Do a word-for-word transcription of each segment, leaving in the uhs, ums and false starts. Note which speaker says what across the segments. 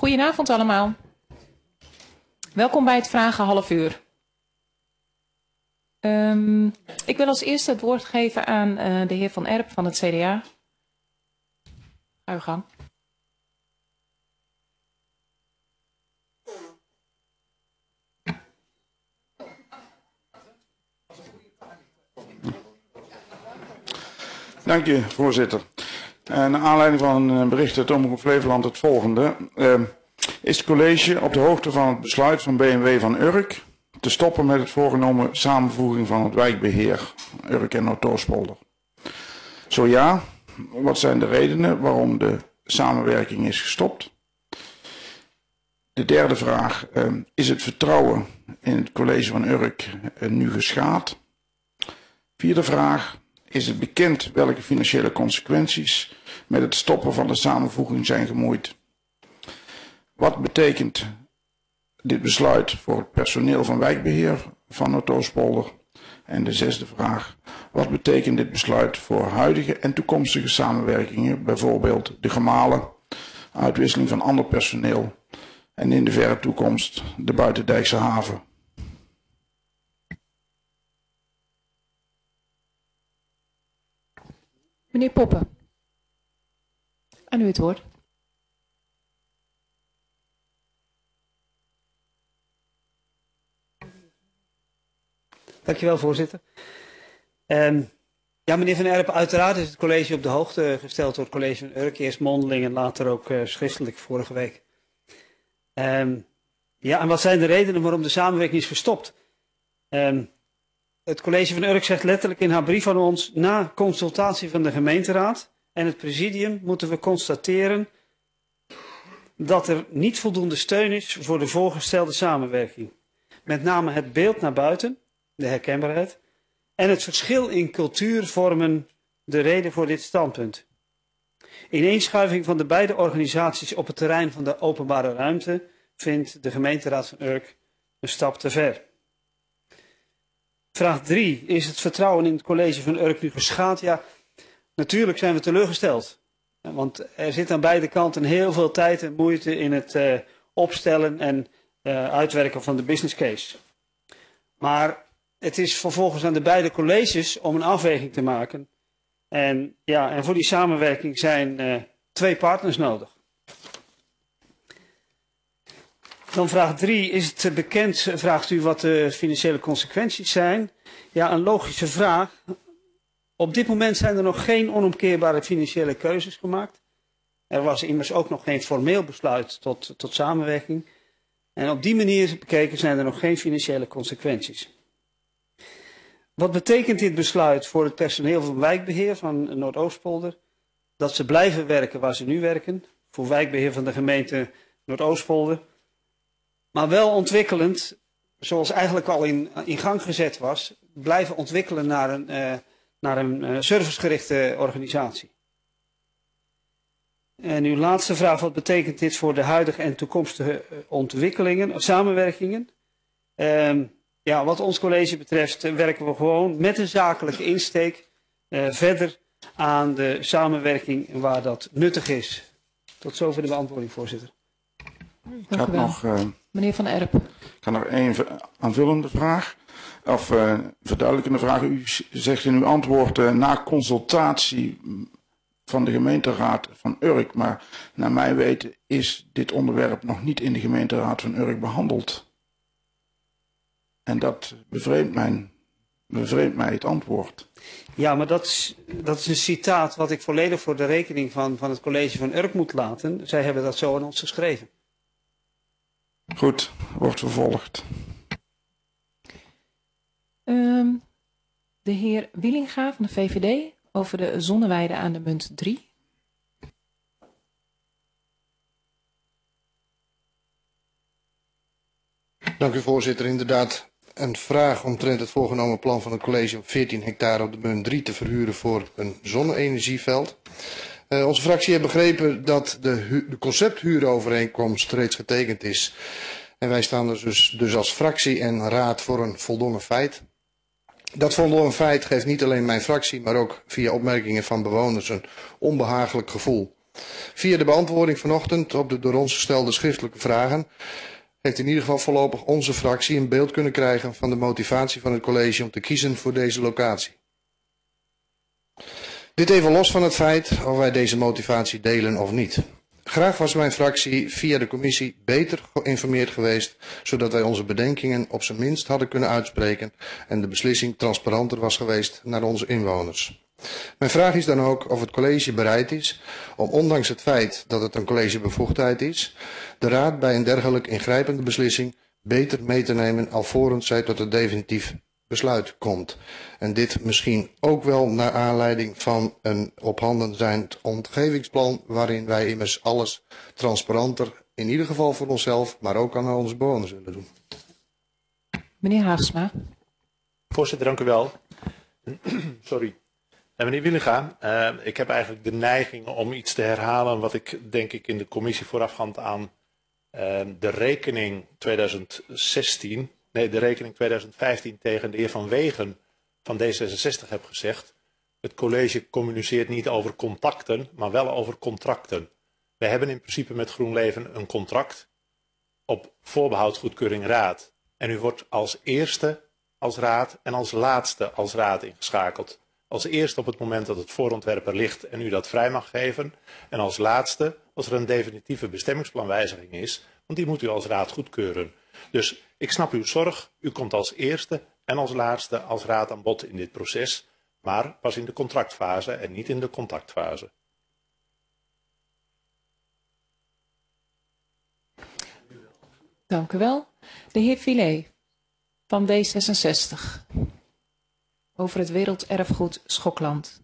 Speaker 1: Goedenavond allemaal. Welkom bij het Vragen half uur. Um, ik wil als eerste het woord geven aan uh, de heer Van Erp van het C D A. Ga uw gang.
Speaker 2: Dank je, voorzitter. Uh, naar aanleiding van een bericht uit Omroep Flevoland het volgende. Uh, is het college op de hoogte van het besluit van B M W van Urk te stoppen met het voorgenomen samenvoeging van het wijkbeheer Urk en Noordoostpolder? Zo ja, wat zijn de redenen waarom de samenwerking is gestopt? De derde vraag, uh, is het vertrouwen in het college van Urk uh, nu geschaad? Vierde vraag, is het bekend welke financiële consequenties met het stoppen van de samenvoeging zijn gemoeid? Wat betekent dit besluit voor het personeel van wijkbeheer van Noordoostpolder? En de zesde vraag, wat betekent dit besluit voor huidige en toekomstige samenwerkingen, bijvoorbeeld de gemalen, uitwisseling van ander personeel en in de verre toekomst de Buitendijkse haven?
Speaker 1: Meneer Poppen, aan u het woord.
Speaker 3: Dankjewel, voorzitter. Um, ja, meneer Van Erp, uiteraard is het college op de hoogte gesteld door het college van Urk. Eerst mondeling en later ook uh, schriftelijk vorige week. Um, ja, en wat zijn de redenen waarom de samenwerking is gestopt? Um, het college van Urk zegt letterlijk in haar brief aan ons: na consultatie van de gemeenteraad en het presidium moeten we constateren dat er niet voldoende steun is voor de voorgestelde samenwerking. Met name het beeld naar buiten, de herkenbaarheid, en het verschil in cultuur vormen de reden voor dit standpunt. Ineenschuiving van de beide organisaties op het terrein van de openbare ruimte vindt de gemeenteraad van Urk een stap te ver. Vraag drie. Is het vertrouwen in het college van Urk nu geschaad? Ja, natuurlijk zijn we teleurgesteld. Want er zit aan beide kanten heel veel tijd en moeite in het uh, opstellen en uh, uitwerken van de business case. Maar het is vervolgens aan de beide colleges om een afweging te maken. En, ja, en voor die samenwerking zijn uh, twee partners nodig. Dan vraag drie. Is het bekend, vraagt u, wat de financiële consequenties zijn? Ja, een logische vraag. Op dit moment zijn er nog geen onomkeerbare financiële keuzes gemaakt. Er was immers ook nog geen formeel besluit tot, tot samenwerking. En op die manier bekeken zijn er nog geen financiële consequenties. Wat betekent dit besluit voor het personeel van wijkbeheer van Noordoostpolder? Dat ze blijven werken waar ze nu werken, voor wijkbeheer van de gemeente Noordoostpolder. Maar wel ontwikkelend, zoals eigenlijk al in, in gang gezet was, blijven ontwikkelen naar een, uh, naar een uh, servicegerichte organisatie. En uw laatste vraag, wat betekent dit voor de huidige en toekomstige ontwikkelingen, of samenwerkingen? Um, ja, wat ons college betreft uh, werken we gewoon met een zakelijke insteek uh, verder aan de samenwerking waar dat nuttig is. Tot zover de beantwoording, voorzitter.
Speaker 1: Dank u wel. Nog, uh, Meneer Van Erp.
Speaker 2: Ik had nog één aanvullende vraag, of uh, verduidelijkende vraag. U zegt in uw antwoord uh, na consultatie van de gemeenteraad van Urk, maar naar mijn weten is dit onderwerp nog niet in de gemeenteraad van Urk behandeld. En dat bevreemdt mij, bevreemdt mij het antwoord.
Speaker 3: Ja, maar dat is, dat is een citaat wat ik volledig voor de rekening van, van het college van Urk moet laten. Zij hebben dat zo aan ons geschreven.
Speaker 2: Goed, wordt vervolgd.
Speaker 1: Um, de heer Wielinga van de V V D over de zonneweide aan de Munt drie.
Speaker 4: Dank u, voorzitter. Inderdaad een vraag omtrent het voorgenomen plan van het college om veertien hectare op de Munt drie te verhuren voor een zonne-energieveld. Uh, onze fractie heeft begrepen dat de, de concepthuurovereenkomst reeds getekend is. En wij staan dus, dus als fractie en raad voor een voldongen feit. Dat voldongen feit geeft niet alleen mijn fractie, maar ook via opmerkingen van bewoners een onbehagelijk gevoel. Via de beantwoording vanochtend op de door ons gestelde schriftelijke vragen heeft in ieder geval voorlopig onze fractie een beeld kunnen krijgen van de motivatie van het college om te kiezen voor deze locatie. Dit even los van het feit of wij deze motivatie delen of niet. Graag was mijn fractie via de commissie beter geïnformeerd geweest, zodat wij onze bedenkingen op zijn minst hadden kunnen uitspreken en de beslissing transparanter was geweest naar onze inwoners. Mijn vraag is dan ook of het college bereid is om, ondanks het feit dat het een collegebevoegdheid is, de raad bij een dergelijk ingrijpende beslissing beter mee te nemen alvorens zij tot een definitief besluit komt. En dit misschien ook wel naar aanleiding van een op handen zijnd omgevingsplan waarin wij immers alles transparanter, in ieder geval voor onszelf, maar ook aan onze bewoners willen doen.
Speaker 1: Meneer Haagsma.
Speaker 5: Voorzitter, dank u wel. Sorry. En meneer Willinga, uh, ik heb eigenlijk de neiging om iets te herhalen wat ik denk ik in de commissie voorafgaand aan uh, de rekening tweeduizend zestien, nee de rekening tweeduizend vijftien tegen de heer Van Wegen van D zesenzestig heb gezegd. Het college communiceert niet over contacten, maar wel over contracten. We hebben in principe met GroenLeven een contract op voorbehoud goedkeuring raad. En u wordt als eerste als raad en als laatste als raad ingeschakeld. Als eerste op het moment dat het voorontwerp er ligt en u dat vrij mag geven. En als laatste als er een definitieve bestemmingsplanwijziging is. Want die moet u als raad goedkeuren. Dus ik snap uw zorg. U komt als eerste en als laatste als raad aan bod in dit proces. Maar pas in de contractfase en niet in de contactfase.
Speaker 1: Dank u wel. De heer Filet van D zesenzestig. Over het werelderfgoed Schokland.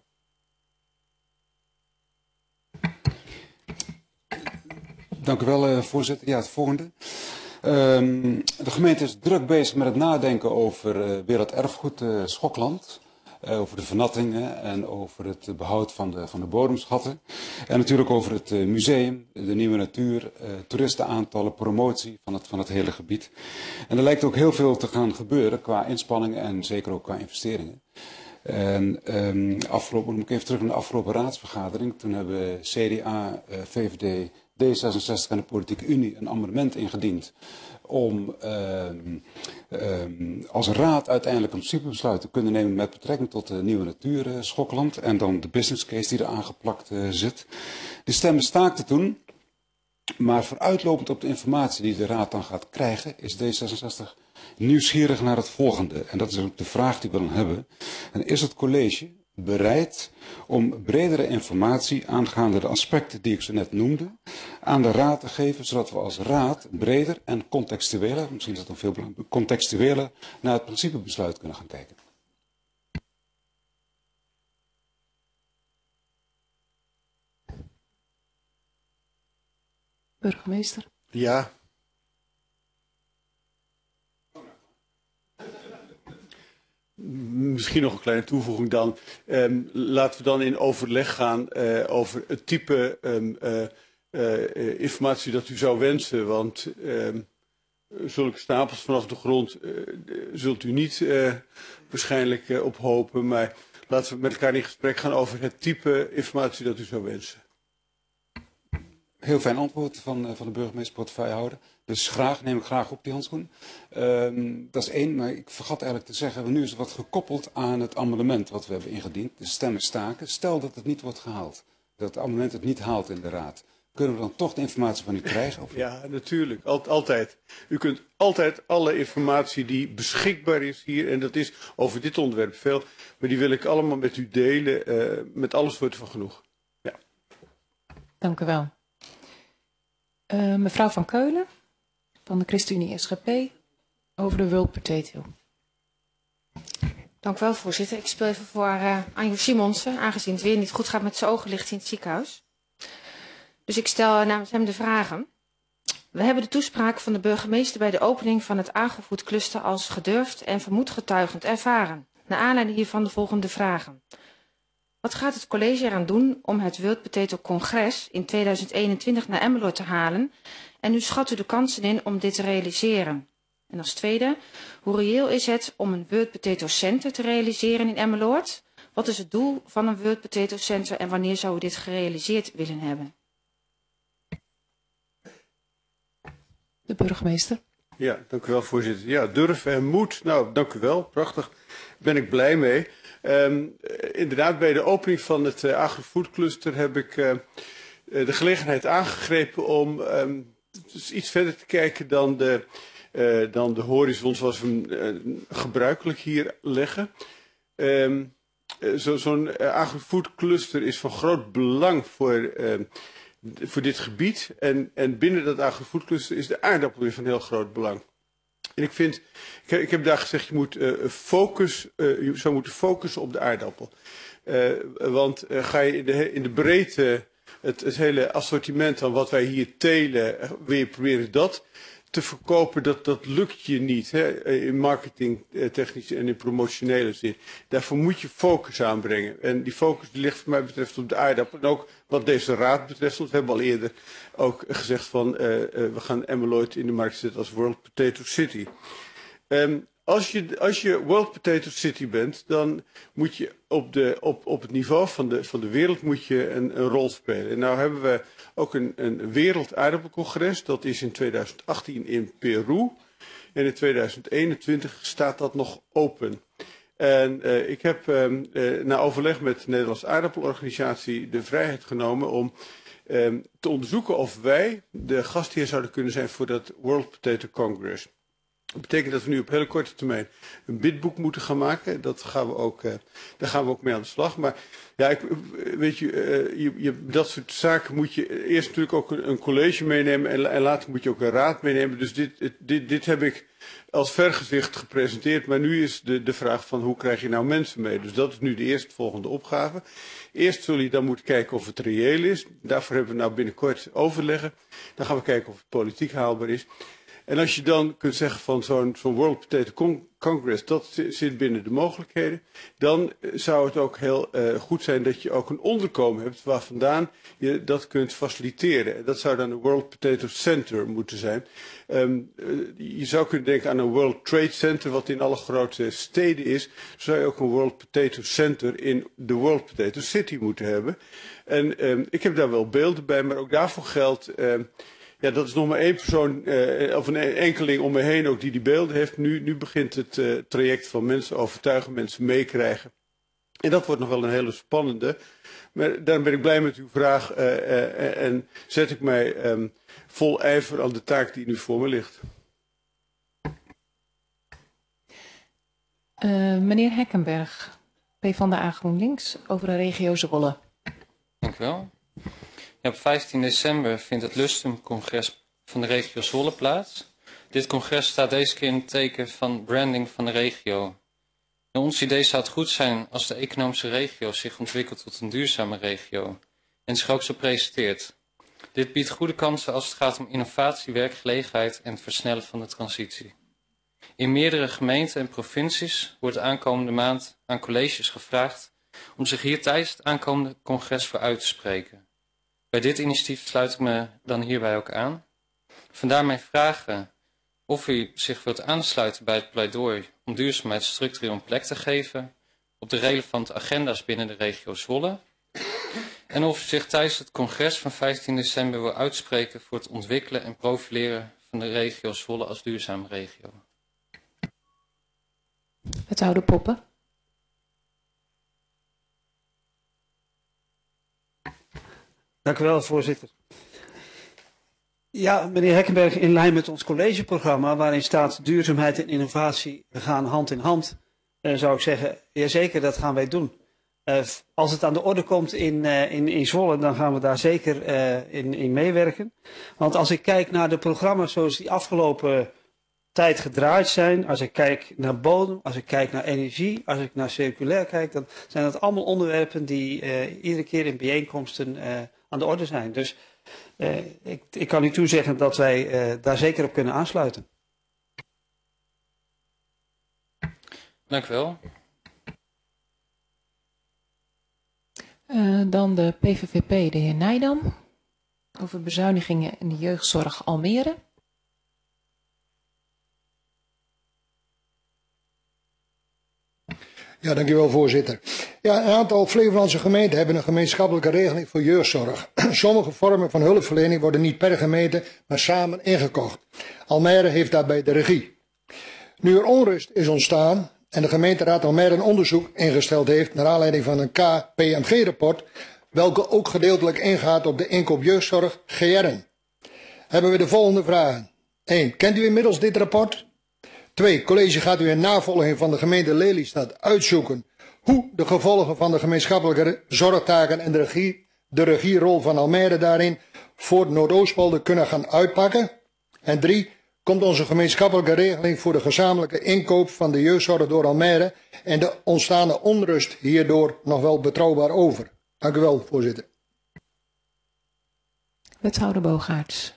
Speaker 6: Dank u wel, uh, voorzitter. Ja, het volgende. Um, de gemeente is druk bezig met het nadenken over uh, werelderfgoed uh, Schokland. Uh, over de vernattingen en over het behoud van de, van de bodemschatten. En natuurlijk over het uh, museum, de nieuwe natuur, uh, toeristenaantallen, promotie van het, van het hele gebied. En er lijkt ook heel veel te gaan gebeuren qua inspanningen en zeker ook qua investeringen. En um, afgelopen, moet ik even terug naar de afgelopen raadsvergadering. Toen hebben C D A, uh, V V D, D zesenzestig en de Politieke Unie een amendement ingediend om um, um, als raad uiteindelijk een principebesluit te kunnen nemen met betrekking tot de nieuwe natuur uh, Schokland en dan de business case die er aangeplakt uh, zit. De stemmen staakten toen, maar vooruitlopend op de informatie die de raad dan gaat krijgen, is D zesenzestig nieuwsgierig naar het volgende. En dat is ook de vraag die we dan hebben. En is het college bereid om bredere informatie aangaande de aspecten die ik zo net noemde aan de raad te geven, zodat we als raad breder en contextueler, misschien is dat dan veel belangrijker, contextueler naar het principebesluit kunnen gaan kijken.
Speaker 1: Burgemeester.
Speaker 7: Ja. Misschien nog een kleine toevoeging dan. Um, laten we dan in overleg gaan uh, over het type um, uh, uh, informatie dat u zou wensen. Want um, zulke stapels vanaf de grond uh, zult u niet uh, waarschijnlijk uh, ophopen. Maar laten we met elkaar in gesprek gaan over het type informatie dat u zou wensen.
Speaker 6: Heel fijn antwoord van, uh, van de burgemeester, portefeuillehouder. Dus graag, neem ik graag op die handschoen. Um, dat is één, maar ik vergat eigenlijk te zeggen, nu is het wat gekoppeld aan het amendement wat we hebben ingediend. De stemmen staken. Stel dat het niet wordt gehaald. Dat het amendement het niet haalt in de raad. Kunnen we dan toch de informatie van u krijgen? Of...
Speaker 7: Ja, natuurlijk. Al, altijd. U kunt altijd alle informatie die beschikbaar is hier, en dat is over dit onderwerp veel, maar die wil ik allemaal met u delen, uh, met alle soorten van genoeg. Ja.
Speaker 1: Dank u wel. Uh, mevrouw Van Keulen van de ChristenUnie S G P over de World Potato.
Speaker 8: Dank u wel, voorzitter. Ik speel even voor uh, Anjo Simonsen, aangezien het weer niet goed gaat met zijn ogen, ligt hij in het ziekenhuis. Dus ik stel uh, namens hem de vragen. We hebben de toespraak van de burgemeester bij de opening van het agrofood cluster als gedurfd en vermoedgetuigend ervaren. Naar aanleiding hiervan de volgende vragen. Wat gaat het college eraan doen om het World Potato Congres in tweeduizend eenentwintig naar Emmeloord te halen? En hoe schat u de kansen in om dit te realiseren? En als tweede, hoe reëel is het om een World Potato Center te realiseren in Emmeloord? Wat is het doel van een World Potato Center en wanneer zou u dit gerealiseerd willen hebben?
Speaker 1: de burgemeester.
Speaker 7: Ja, dank u wel, voorzitter. Ja, durf en moed. Nou, dank u wel. Prachtig. Daar ben ik blij mee. Um, inderdaad, bij de opening van het uh, Agri-Food Cluster heb ik uh, de gelegenheid aangegrepen om um, dus iets verder te kijken dan de, uh, dan de horizon zoals we hem uh, gebruikelijk hier leggen. Um, uh, zo, Zo'n uh, Agri-Food Cluster is van groot belang voor... Uh, voor dit gebied. En, en binnen dat Agri-Food Cluster is de aardappel weer van heel groot belang. En ik vind, ik heb, ik heb daar gezegd, je moet uh, focus, uh, je zou moeten focussen op de aardappel. Uh, want uh, ga je in de, in de breedte, het, het hele assortiment van wat wij hier telen, uh, wil je proberen dat te verkopen, dat, dat lukt je niet. Hè? In marketingtechnische en in promotionele zin. Daarvoor moet je focus aanbrengen. En die focus die ligt voor mij betreft op de aardappel. En ook wat deze raad betreft, want we hebben al eerder ook gezegd van uh, uh, we gaan Emmeloord in de markt zetten als World Potato City. Um, als, je, als je World Potato City bent, dan moet je op, de, op, op het niveau van de, van de wereld moet je een, een rol spelen. En nou hebben we ook een, een wereldaardappelcongres, dat is in tweeduizend achttien in Peru. En in tweeduizend eenentwintig staat dat nog open. En uh, ik heb um, uh, na overleg met de Nederlandse aardappelorganisatie de vrijheid genomen om um, te onderzoeken of wij de gastheer zouden kunnen zijn voor dat World Potato Congress. Dat betekent dat we nu op hele korte termijn een bidboek moeten gaan maken. Dat gaan we ook, uh, daar gaan we ook mee aan de slag. Maar ja, ik, weet je, uh, je, je, dat soort zaken moet je eerst natuurlijk ook een, een college meenemen en, en later moet je ook een raad meenemen. Dus dit, dit, dit heb ik als vergezicht gepresenteerd. Maar nu is de, de vraag van hoe krijg je nou mensen mee? Dus dat is nu de eerstvolgende opgave. Eerst zul je dan moeten kijken of het reëel is. Daarvoor hebben we nou binnenkort overleggen. Dan gaan we kijken of het politiek haalbaar is. En als je dan kunt zeggen van zo'n zo'n World Potato Congress, dat zit binnen de mogelijkheden, dan zou het ook heel uh, goed zijn dat je ook een onderkomen hebt waar vandaan je dat kunt faciliteren. Dat zou dan een World Potato Center moeten zijn. Um, uh, je zou kunnen denken aan een World Trade Center, wat in alle grote steden is. Zo zou je ook een World Potato Center in de World Potato City moeten hebben. En um, ik heb daar wel beelden bij, maar ook daarvoor geldt... Um, Ja, dat is nog maar één persoon, uh, of een enkeling om me heen ook die die beelden heeft. Nu, nu begint het uh, traject van mensen overtuigen, mensen meekrijgen. En dat wordt nog wel een hele spannende. Maar daarom ben ik blij met uw vraag uh, uh, en zet ik mij um, vol ijver aan de taak die nu voor me ligt.
Speaker 1: Uh, meneer Hekkenberg, PvdA GroenLinks, over de regio Zwolle.
Speaker 9: Dank u wel. Ja, op vijftien december vindt het Lustum-congres van de regio Zwolle plaats. Dit congres staat deze keer in het teken van branding van de regio. In ons idee zou het goed zijn als de economische regio zich ontwikkelt tot een duurzame regio en zich ook zo presenteert. Dit biedt goede kansen als het gaat om innovatie, werkgelegenheid en het versnellen van de transitie. In meerdere gemeenten en provincies wordt de aankomende maand aan colleges gevraagd om zich hier tijdens het aankomende congres voor uit te spreken. Bij dit initiatief sluit ik me dan hierbij ook aan. Vandaar mijn vragen of u zich wilt aansluiten bij het pleidooi om duurzaamheid structureel een plek te geven op de relevante agenda's binnen de regio Zwolle. En of u zich tijdens het congres van vijftien december wil uitspreken voor het ontwikkelen en profileren van de regio Zwolle als duurzame regio.
Speaker 1: Wethouder Poppen.
Speaker 3: Dank u wel, voorzitter. Ja, meneer Hekkenberg, in lijn met ons collegeprogramma, waarin staat duurzaamheid en innovatie gaan hand in hand, uh, zou ik zeggen, jazeker, dat gaan wij doen. Uh, als het aan de orde komt in, uh, in, in Zwolle, dan gaan we daar zeker uh, in, in meewerken. Want als ik kijk naar de programma's zoals die afgelopen tijd gedraaid zijn, als ik kijk naar bodem, als ik kijk naar energie, als ik naar circulair kijk, dan zijn dat allemaal onderwerpen die uh, iedere keer in bijeenkomsten uh, aan de orde zijn. Dus uh, ik, ik kan u toezeggen dat wij uh, daar zeker op kunnen aansluiten.
Speaker 9: Dank u wel.
Speaker 1: Uh, dan de P V V P, de heer Nijdam, over bezuinigingen in de jeugdzorg Almere.
Speaker 10: Ja, dankjewel voorzitter. Ja, een aantal Flevolandse gemeenten hebben een gemeenschappelijke regeling voor jeugdzorg. Sommige vormen van hulpverlening worden niet per gemeente, maar samen ingekocht. Almere heeft daarbij de regie. Nu er onrust is ontstaan en de gemeenteraad Almere een onderzoek ingesteld heeft naar aanleiding van een K P M G-rapport, welke ook gedeeltelijk ingaat op de inkoop jeugdzorg G R'en, hebben we de volgende vragen. één. Kent u inmiddels dit rapport? twee. College, gaat u in navolging van de gemeente Lelystad uitzoeken hoe de gevolgen van de gemeenschappelijke zorgtaken en de, regie, de regierol van Almere daarin voor Noordoostpolder kunnen gaan uitpakken? En drie. Komt onze gemeenschappelijke regeling voor de gezamenlijke inkoop van de jeugdzorg door Almere en de ontstaande onrust hierdoor nog wel betrouwbaar over? Dank u wel, voorzitter.
Speaker 1: Wethouder Bogaerts.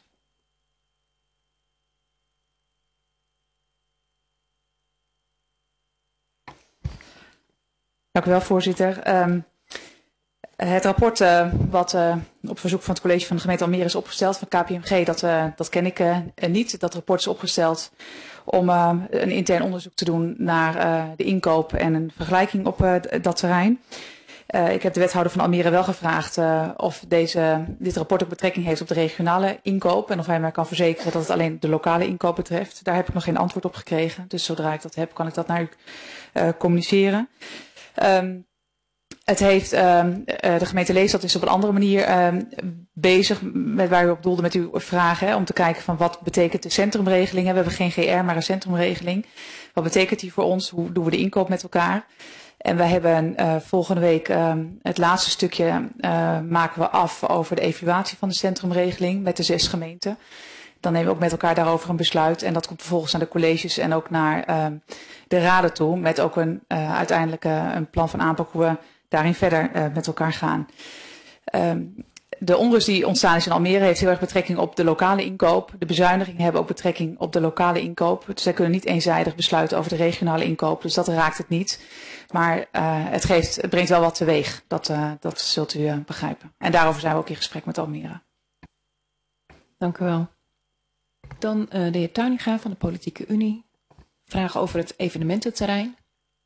Speaker 11: Dank u wel, voorzitter. Um, het rapport uh, wat uh, op verzoek van het college van de gemeente Almere is opgesteld van K P M G, dat, uh, dat ken ik uh, niet. Dat rapport is opgesteld om uh, een intern onderzoek te doen naar uh, de inkoop en een vergelijking op uh, dat terrein. Uh, ik heb de wethouder van Almere wel gevraagd uh, of deze, dit rapport ook betrekking heeft op de regionale inkoop en of hij mij kan verzekeren dat het alleen de lokale inkoop betreft. Daar heb ik nog geen antwoord op gekregen. Dus zodra ik dat heb, kan ik dat naar u uh, communiceren. Um, het heeft, um, uh, de gemeente Lelystad is op een andere manier um, bezig met waar u op doelde met uw vragen. Hè, om te kijken van wat betekent de centrumregeling. Hè. We hebben geen G R, maar een centrumregeling. Wat betekent die voor ons? Hoe doen we de inkoop met elkaar? En wij hebben uh, volgende week um, het laatste stukje uh, maken we af over de evaluatie van de centrumregeling met de zes gemeenten. Dan nemen we ook met elkaar daarover een besluit. En dat komt vervolgens naar de colleges en ook naar uh, de raden toe. Met ook een uh, uiteindelijk uh, een plan van aanpak hoe we daarin verder uh, met elkaar gaan. Um, de onrust die ontstaan is in Almere heeft heel erg betrekking op de lokale inkoop. De bezuinigingen hebben ook betrekking op de lokale inkoop. Dus zij kunnen niet eenzijdig besluiten over de regionale inkoop. Dus dat raakt het niet. Maar uh, het, geeft, het brengt wel wat teweeg. Dat, uh, dat zult u uh, begrijpen. En daarover zijn we ook in gesprek met Almere.
Speaker 1: Dank u wel. Dan uh, de heer Tuininga van de Politieke Unie. Vragen over het evenemententerrein.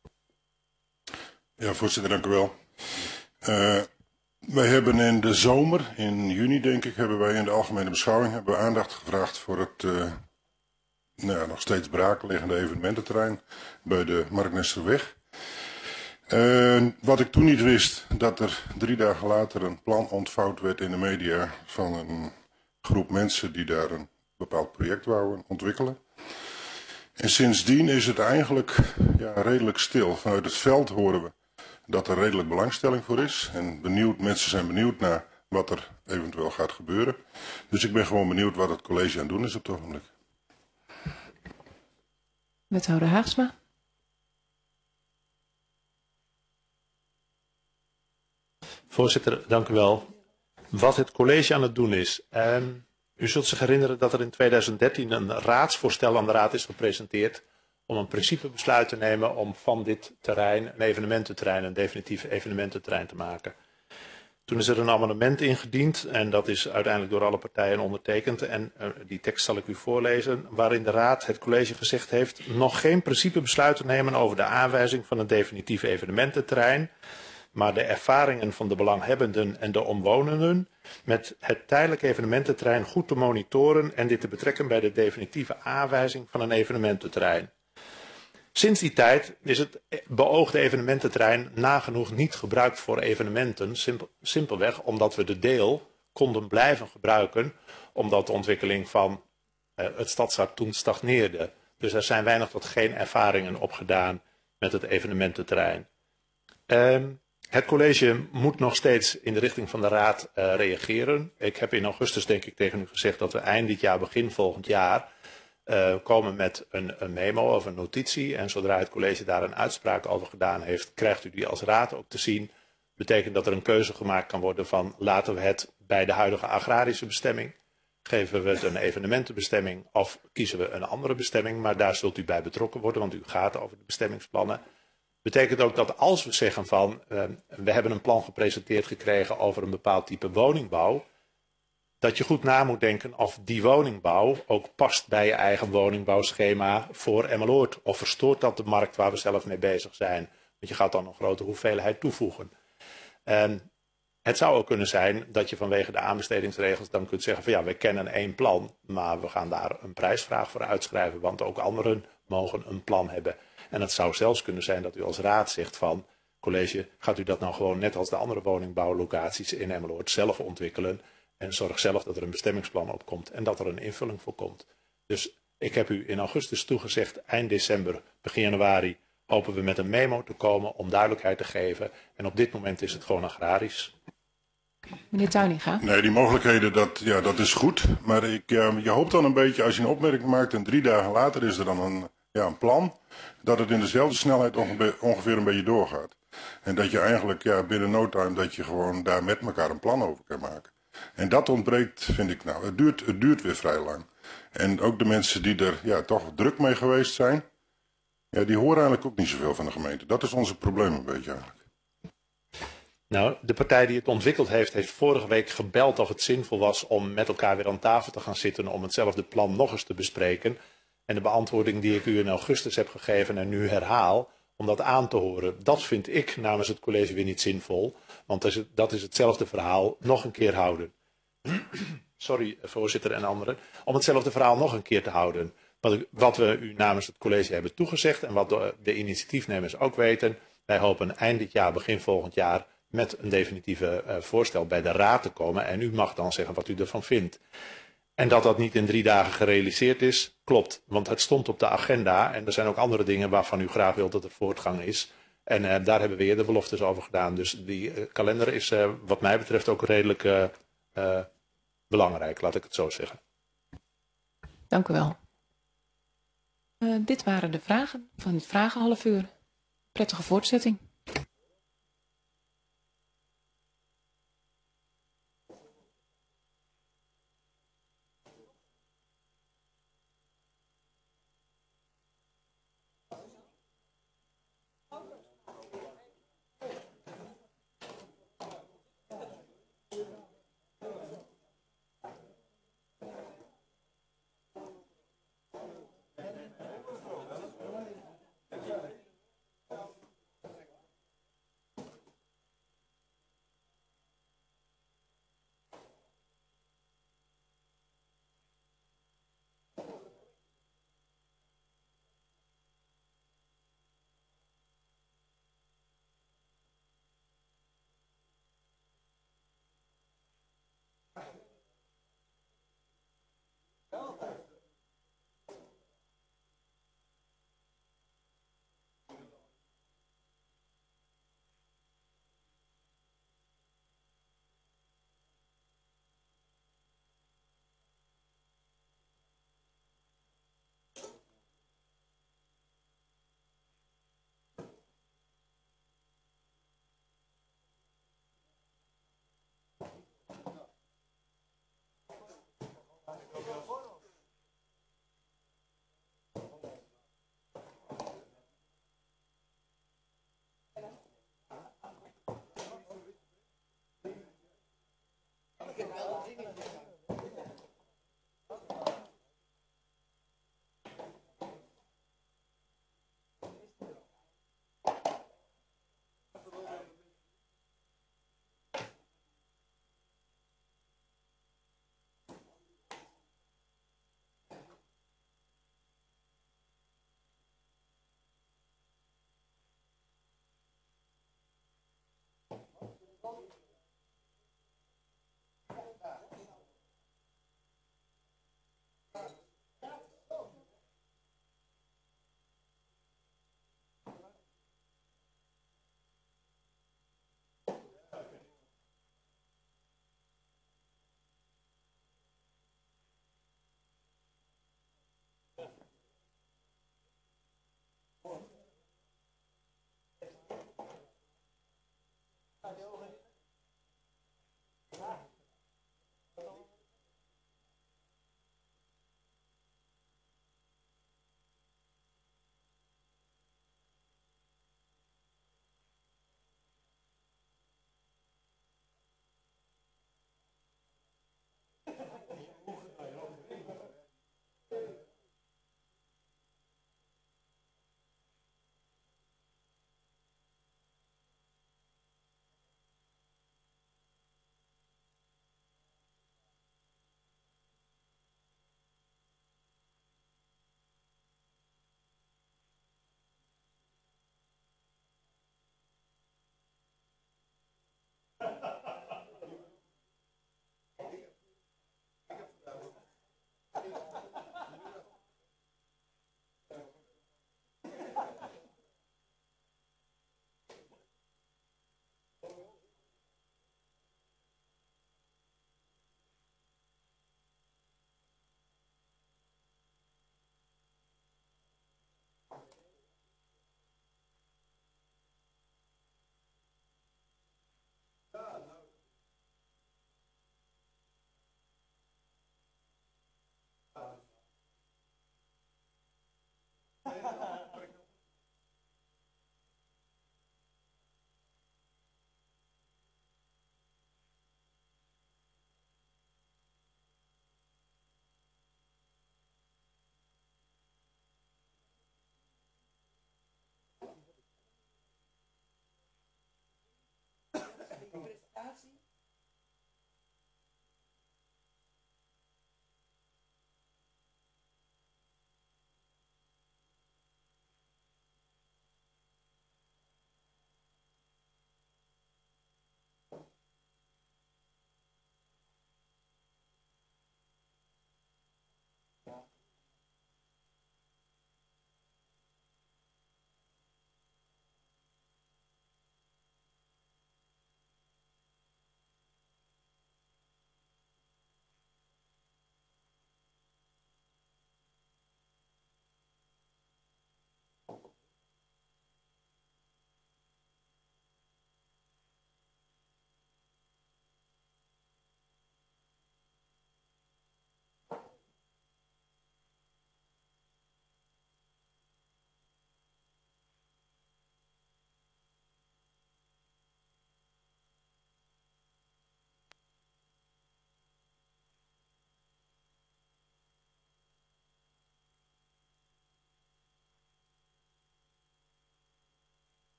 Speaker 12: Ja, voorzitter, dank u wel. Uh, wij hebben in de zomer, in juni denk ik, hebben wij in de algemene beschouwing hebben we aandacht gevraagd voor het uh, nou ja, nog steeds braakliggende evenemententerrein bij de Marknesterweg. Uh, wat ik toen niet wist, dat er drie dagen later een plan ontvouwd werd in de media van een groep mensen die daar een bepaald project wouden ontwikkelen. En sindsdien is het eigenlijk ja, redelijk stil. Vanuit het veld horen we dat er redelijk belangstelling voor is. En benieuwd, mensen zijn benieuwd naar wat er eventueel gaat gebeuren. Dus ik ben gewoon benieuwd wat het college aan het doen is op het ogenblik.
Speaker 1: Wethouder Haagsma.
Speaker 5: Voorzitter, dank u wel. Wat het college aan het doen is. Uh, u zult zich herinneren dat er in tweeduizend dertien een raadsvoorstel aan de raad is gepresenteerd om een principebesluit te nemen om van dit terrein een evenemententerrein, een definitief evenemententerrein te maken. Toen is er een amendement ingediend en dat is uiteindelijk door alle partijen ondertekend. En uh, die tekst zal ik u voorlezen, waarin de raad het college gezegd heeft nog geen principebesluit te nemen over de aanwijzing van een definitief evenemententerrein, maar de ervaringen van de belanghebbenden en de omwonenden met het tijdelijk evenemententerrein goed te monitoren en dit te betrekken bij de definitieve aanwijzing van een evenemententerrein. Sinds die tijd is het beoogde evenemententerrein nagenoeg niet gebruikt voor evenementen, simpel, simpelweg omdat we de deel konden blijven gebruiken, omdat de ontwikkeling van uh, het stadshart toen stagneerde. Dus er zijn weinig tot geen ervaringen opgedaan met het evenemententerrein. Um, Het college moet nog steeds in de richting van de raad uh, reageren. Ik heb in augustus denk ik tegen u gezegd dat we eind dit jaar, begin volgend jaar uh, komen met een, een memo of een notitie. En zodra het college daar een uitspraak over gedaan heeft, krijgt u die als raad ook te zien. Betekent dat er een keuze gemaakt kan worden van laten we het bij de huidige agrarische bestemming. Geven we het een evenementenbestemming of kiezen we een andere bestemming. Maar daar zult u bij betrokken worden, want u gaat over de bestemmingsplannen. Betekent ook dat als we zeggen van uh, we hebben een plan gepresenteerd gekregen over een bepaald type woningbouw, dat je goed na moet denken of die woningbouw ook past bij je eigen woningbouwschema voor Emmeloord. Of verstoort dat de markt waar we zelf mee bezig zijn? Want je gaat dan een grote hoeveelheid toevoegen. En het zou ook kunnen zijn dat je vanwege de aanbestedingsregels dan kunt zeggen van ja, we kennen één plan, maar we gaan daar een prijsvraag voor uitschrijven, want ook anderen mogen een plan hebben. En het zou zelfs kunnen zijn dat u als raad zegt van, college, gaat u dat nou gewoon net als de andere woningbouwlocaties in Emmeloord zelf ontwikkelen en zorg zelf dat er een bestemmingsplan opkomt en dat er een invulling voor komt. Dus ik heb u in augustus toegezegd, eind december, begin januari, hopen we met een memo te komen om duidelijkheid te geven. En op dit moment is het gewoon agrarisch.
Speaker 1: Meneer Tuininga.
Speaker 12: Nee, die mogelijkheden, dat, ja, dat is goed. Maar ik, ja, je hoopt dan een beetje, als je een opmerking maakt en drie dagen later is er dan een, ja, een plan, dat het in dezelfde snelheid ongeveer, ongeveer een beetje doorgaat. En dat je eigenlijk ja, binnen no time, dat je gewoon daar met elkaar een plan over kan maken. En dat ontbreekt, vind ik nou. Het duurt, het duurt weer vrij lang. En ook de mensen die er ja, toch druk mee geweest zijn, ja, die horen eigenlijk ook niet zoveel van de gemeente. Dat is ons probleem een beetje eigenlijk.
Speaker 5: Nou, de partij die het ontwikkeld heeft, heeft vorige week gebeld of het zinvol was om met elkaar weer aan tafel te gaan zitten om hetzelfde plan nog eens te bespreken. En de beantwoording die ik u in augustus heb gegeven en nu herhaal, om dat aan te horen, dat vind ik namens het college weer niet zinvol. Want dat is, het, dat is hetzelfde verhaal nog een keer houden. Sorry, voorzitter en anderen. Om hetzelfde verhaal nog een keer te houden. Wat, wat we u namens het college hebben toegezegd en wat de, de initiatiefnemers ook weten. Wij hopen eind dit jaar, begin volgend jaar met een definitieve uh, voorstel bij de raad te komen. En u mag dan zeggen wat u ervan vindt. En dat dat niet in drie dagen gerealiseerd is, klopt. Want het stond op de agenda en er zijn ook andere dingen waarvan u graag wilt dat er voortgang is. En uh, daar hebben we eerder beloftes over gedaan. Dus die uh, kalender is uh, wat mij betreft ook redelijk uh, uh, belangrijk, laat ik het zo zeggen.
Speaker 1: Dank u wel. Uh, dit waren de vragen van het vragenhalf uur. Prettige voortzetting.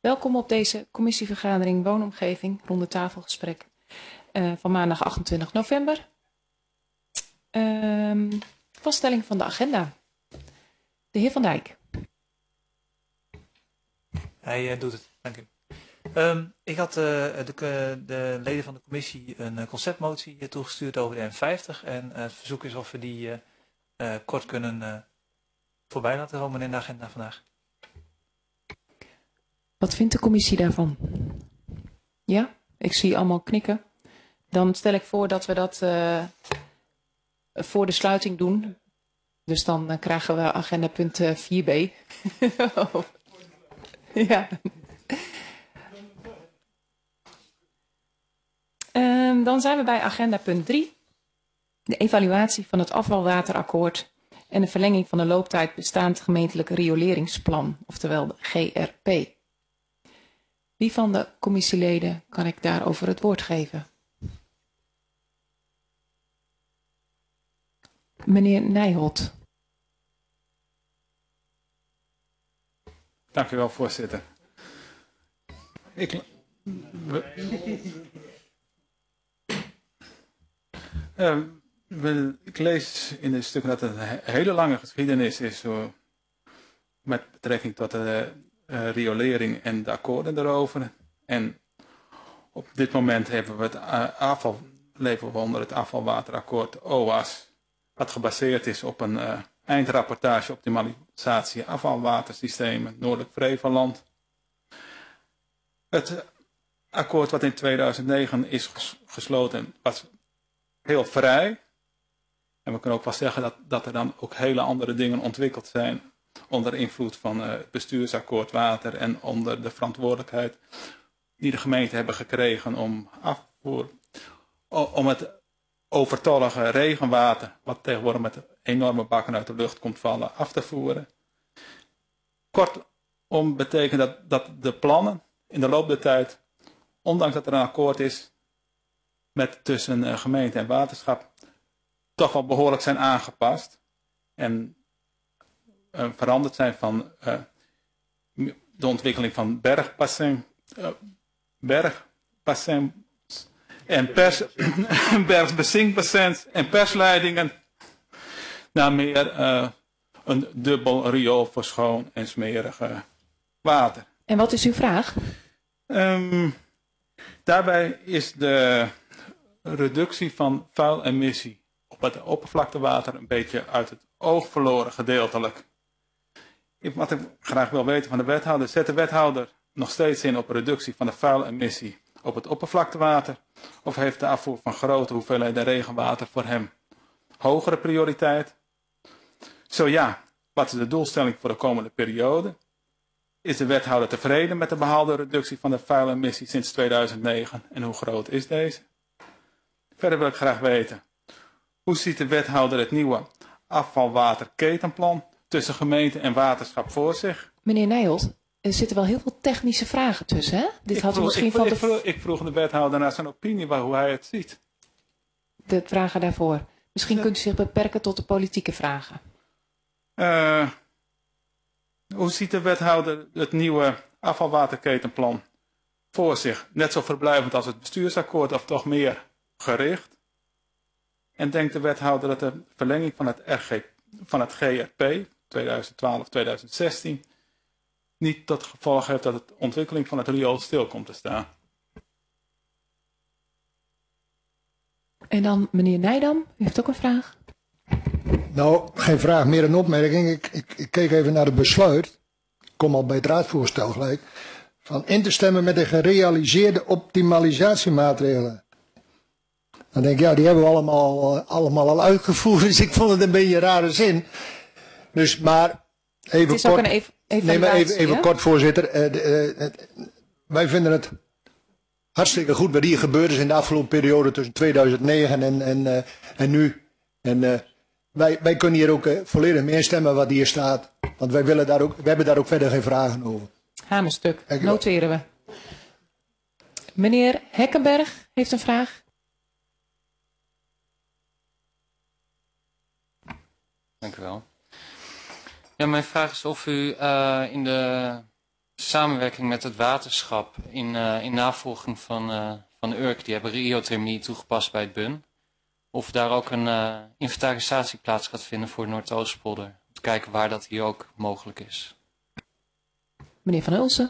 Speaker 1: Welkom op deze commissievergadering Woonomgeving, ronde tafelgesprek uh, van maandag achtentwintig november. Um, vaststelling van de agenda. De heer Van Dijk.
Speaker 13: Hij uh, doet het, dank u. Um, ik had uh, de, de leden van de commissie een uh, conceptmotie toegestuurd over de N vijftig. En uh, het verzoek is of we die uh, uh, kort kunnen uh, voorbij laten komen in de agenda vandaag.
Speaker 1: Wat vindt de commissie daarvan? Ja, ik zie allemaal knikken. Dan stel ik voor dat we dat uh, voor de sluiting doen. Dus dan uh, krijgen we agenda punt uh, vier b. Ja. Um, dan zijn we bij agenda punt drie. De evaluatie van het afvalwaterakkoord en de verlenging van de looptijd bestaand gemeentelijk rioleringsplan, oftewel de G R P. Wie van de commissieleden kan ik daarover het woord geven? Meneer Nijholt.
Speaker 14: Dank u wel, voorzitter. Ik, we, uh, we, ik lees in het stuk dat het een hele lange geschiedenis is zo, met betrekking tot de uh, riolering en de akkoorden erover. En op dit moment hebben we het uh, afval, leven we onder het afvalwaterakkoord O A S, wat gebaseerd is op een uh, eindrapportage optimalisatie afvalwatersystemen Noordelijk Flevoland. Het akkoord wat in tweeduizend negen is ges gesloten was heel vrij. En we kunnen ook wel zeggen dat, dat er dan ook hele andere dingen ontwikkeld zijn onder invloed van uh, het bestuursakkoord water en onder de verantwoordelijkheid die de gemeenten hebben gekregen om afvoer, om het overtollige regenwater, wat tegenwoordig met enorme bakken uit de lucht komt vallen, af te voeren. Kortom betekent dat dat de plannen in de loop der tijd, ondanks dat er een akkoord is met tussen uh, gemeente en waterschap, toch wel behoorlijk zijn aangepast en uh, veranderd zijn van uh, de ontwikkeling van bergbassin, uh, bergbassin en pers, bergbassinbassins en persleidingen naar meer uh, een dubbel riool voor schoon en smerig uh, water.
Speaker 1: En wat is uw vraag?
Speaker 14: Um, daarbij is de reductie van vuilemissie op het oppervlaktewater een beetje uit het oog verloren gedeeltelijk. Wat ik graag wil weten van de wethouder, zet de wethouder nog steeds in op reductie van de vuilemissie op het oppervlaktewater? Of heeft de afvoer van grote hoeveelheden regenwater voor hem hogere prioriteit? Zo ja, wat is de doelstelling voor de komende periode? Is de wethouder tevreden met de behaalde reductie van de vuilemissie sinds tweeduizend negen en hoe groot is deze? Verder wil ik graag weten, hoe ziet de wethouder het nieuwe afvalwaterketenplan tussen gemeente en waterschap voor zich?
Speaker 1: Meneer Nijholt, er zitten wel heel veel technische vragen tussen, hè? Dit
Speaker 14: ik
Speaker 1: had
Speaker 14: vroeg,
Speaker 1: u misschien
Speaker 14: ik,
Speaker 1: van
Speaker 14: ik,
Speaker 1: de...
Speaker 14: vroeg, ik vroeg de wethouder naar zijn opinie, waar, hoe hij het ziet.
Speaker 1: De vragen daarvoor. Misschien
Speaker 14: ja.
Speaker 1: kunt u zich beperken tot de politieke vragen.
Speaker 14: Uh, hoe ziet de wethouder het nieuwe afvalwaterketenplan voor zich? Net zo verblijvend als het bestuursakkoord of toch meer gericht? En denkt de wethouder dat de verlenging van het, R G, van het G R P tweeduizend twaalf tot tweeduizend zestien niet tot gevolg heeft dat de ontwikkeling van het riool stil komt te staan?
Speaker 1: En dan meneer Nijdam, u heeft ook een vraag.
Speaker 10: Nou, geen vraag, meer een opmerking. Ik, ik, ik keek even naar het besluit. Ik kom al bij het raadsvoorstel gelijk. Van in te stemmen met de gerealiseerde optimalisatiemaatregelen. Dan denk ik, ja, die hebben we allemaal, allemaal al uitgevoerd. Dus ik vond het een beetje een rare zin. Dus, maar even
Speaker 1: het is
Speaker 10: kort.
Speaker 1: Ook een ev
Speaker 10: nee, maar even, even
Speaker 1: ja?
Speaker 10: kort, voorzitter. Uh, de, uh, uh, wij vinden het hartstikke goed wat hier gebeurd is in de afgelopen periode tussen tweeduizend negen en, en, uh, en nu. En uh, wij, wij kunnen hier ook uh, volledig mee instemmen wat hier staat. Want wij, willen daar ook, wij hebben daar ook verder geen vragen over.
Speaker 1: Hamerstuk, noteren we. Meneer Hekkenberg heeft een vraag.
Speaker 9: Dank u wel. Ja, mijn vraag is of u uh, in de samenwerking met het waterschap in, uh, in navolging van, uh, van Urk. Die hebben riothermie toegepast bij het B U N. Of daar ook een uh, inventarisatie plaats gaat vinden voor Noordoostpolder. Om te kijken waar dat hier ook mogelijk is.
Speaker 1: Meneer Van Ulsen.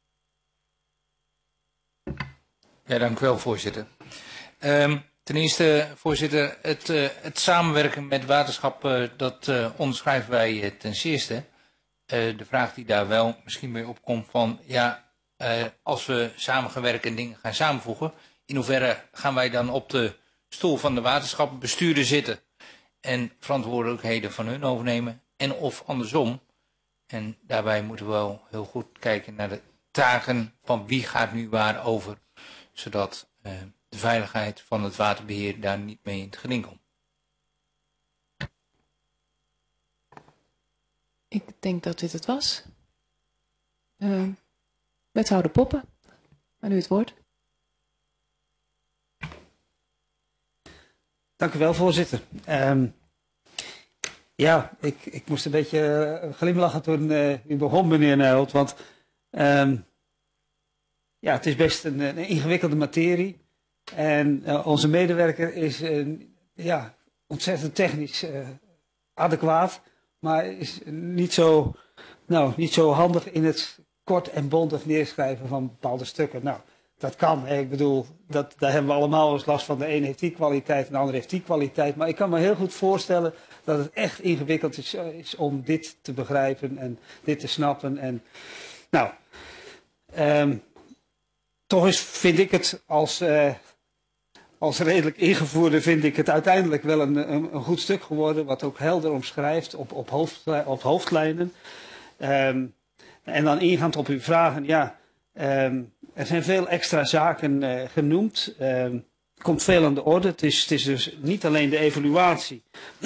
Speaker 15: Ja, dank u wel, voorzitter. Um, ten eerste, voorzitter, het, uh, het samenwerken met waterschap, uh, dat uh, onderschrijven wij uh, ten zeerste. Uh, de vraag die daar wel misschien mee opkomt van, ja, uh, als we samengewerkt en dingen gaan samenvoegen, in hoeverre gaan wij dan op de stoel van de waterschappenbestuurder zitten en verantwoordelijkheden van hun overnemen en of andersom. En daarbij moeten we wel heel goed kijken naar de taken van wie gaat nu waar over, zodat uh, de veiligheid van het waterbeheer daar niet mee in het geding komt.
Speaker 1: Ik denk dat dit het was. Uh, wethouder Poppen, aan u het woord.
Speaker 3: Dank u wel, voorzitter. Um, ja, ik, ik moest een beetje uh, glimlachen toen uh, u begon, meneer Nijholt, want um, ja, het is best een, een ingewikkelde materie. En uh, onze medewerker is uh, ja, ontzettend technisch uh, adequaat, maar is niet zo, nou, niet zo handig in het kort en bondig neerschrijven van bepaalde stukken. Nou, dat kan. Hè. Ik bedoel, dat, daar hebben we allemaal eens last van. De ene heeft die kwaliteit en de andere heeft die kwaliteit. Maar ik kan me heel goed voorstellen dat het echt ingewikkeld is, is om dit te begrijpen en dit te snappen. En, nou, um, toch is, vind ik het als, uh, als redelijk ingevoerde, vind ik het uiteindelijk wel een, een, een goed stuk geworden. Wat ook helder omschrijft op, op, hoofd, op hoofdlijnen. Um, en dan ingaand op uw vragen, ja... Um, er zijn veel extra zaken uh, genoemd. Er uh, komt veel aan de orde. Het is, het is dus niet alleen de evaluatie,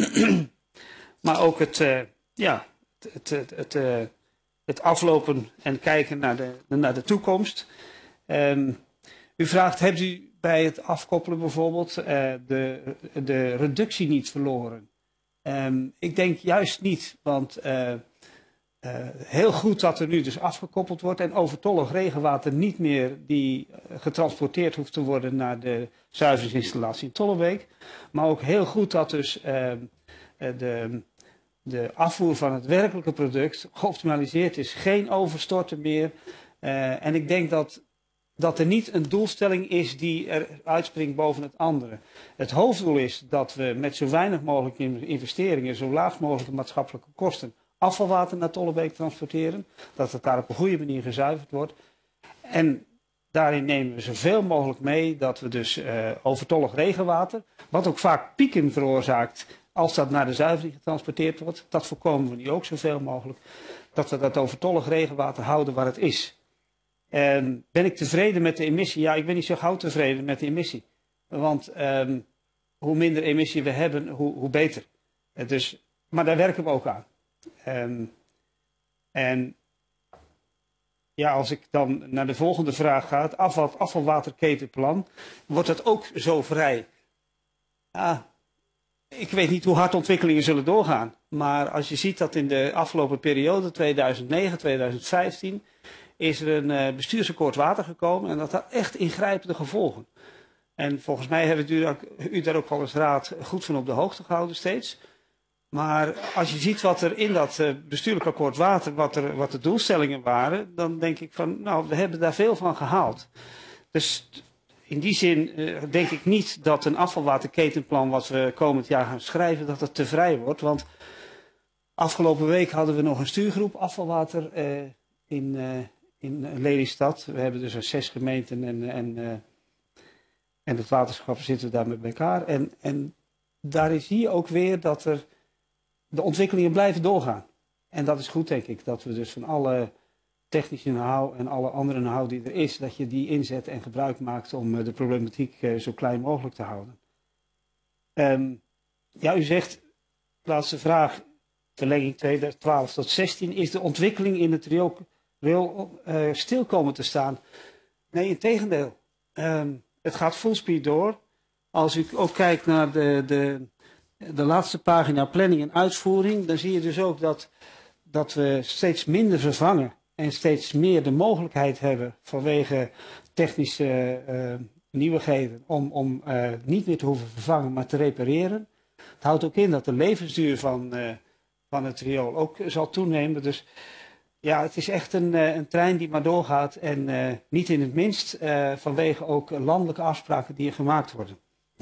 Speaker 3: maar ook het, uh, ja, het, het, het, uh, het aflopen en kijken naar de, naar de toekomst. Um, u vraagt, hebt u bij het afkoppelen bijvoorbeeld uh, de, de reductie niet verloren? Um, ik denk juist niet, want... Uh, Uh, heel goed dat er nu dus afgekoppeld wordt en overtollig regenwater niet meer die uh, getransporteerd hoeft te worden naar de zuiveringsinstallatie in Tollebeek. Maar ook heel goed dat dus uh, uh, de, de afvoer van het werkelijke product geoptimaliseerd is. Geen overstorten meer. Uh, en ik denk dat, dat er niet een doelstelling is die er uitspringt boven het andere. Het hoofddoel is dat we met zo weinig mogelijk investeringen, zo laag mogelijke maatschappelijke kosten, afvalwater naar Tollebeek transporteren. Dat het daar op een goede manier gezuiverd wordt. En daarin nemen we zoveel mogelijk mee dat we dus uh, overtollig regenwater, wat ook vaak pieken veroorzaakt als dat naar de zuivering getransporteerd wordt, dat voorkomen we nu ook zoveel mogelijk. Dat we dat overtollig regenwater houden waar het is. En ben ik tevreden met de emissie? Ja, ik ben niet zo gauw tevreden met de emissie. Want um, hoe minder emissie we hebben, hoe, hoe beter. Uh, dus, maar daar werken we ook aan. Um, en ja, als ik dan naar de volgende vraag ga, het afval, afvalwaterketenplan, wordt dat ook zo vrij? Ja, ik weet niet hoe hard ontwikkelingen zullen doorgaan. Maar als je ziet dat in de afgelopen periode, tweeduizend negen, tweeduizend vijftien, is er een uh, bestuursakkoord water gekomen en dat had echt ingrijpende gevolgen. En volgens mij hebben u, u daar ook al als raad goed van op de hoogte gehouden steeds. Maar als je ziet wat er in dat uh, bestuurlijk akkoord water, wat, er, wat de doelstellingen waren, dan denk ik van, nou, we hebben daar veel van gehaald. Dus in die zin uh, denk ik niet dat een afvalwaterketenplan wat we komend jaar gaan schrijven, dat het te vrij wordt. Want afgelopen week hadden we nog een stuurgroep afvalwater uh, in, uh, in Lelystad. We hebben dus zes gemeenten en, en, uh, en het waterschap zitten daar met elkaar. En, en daar zie je ook weer dat er de ontwikkelingen blijven doorgaan. En dat is goed, denk ik, dat we dus van alle technische know-how en alle andere know-how die er is, dat je die inzet en gebruik maakt om de problematiek zo klein mogelijk te houden. Um, ja, u zegt, laatste vraag, verlenging tweeduizend twaalf tot zestien, is de ontwikkeling in het riool, riool uh, stil komen te staan? Nee, integendeel. Um, het gaat full speed door. Als u ook kijkt naar de, de, de laatste pagina planning en uitvoering, dan zie je dus ook dat, dat we steeds minder vervangen en steeds meer de mogelijkheid hebben vanwege technische uh, nieuwigheden om, om uh, niet meer te hoeven vervangen, maar te repareren. Het houdt ook in dat de levensduur van, uh, van het riool ook zal toenemen. Dus ja, het is echt een, uh, een trein die maar doorgaat en uh, niet in het minst uh, vanwege ook landelijke afspraken die er gemaakt worden.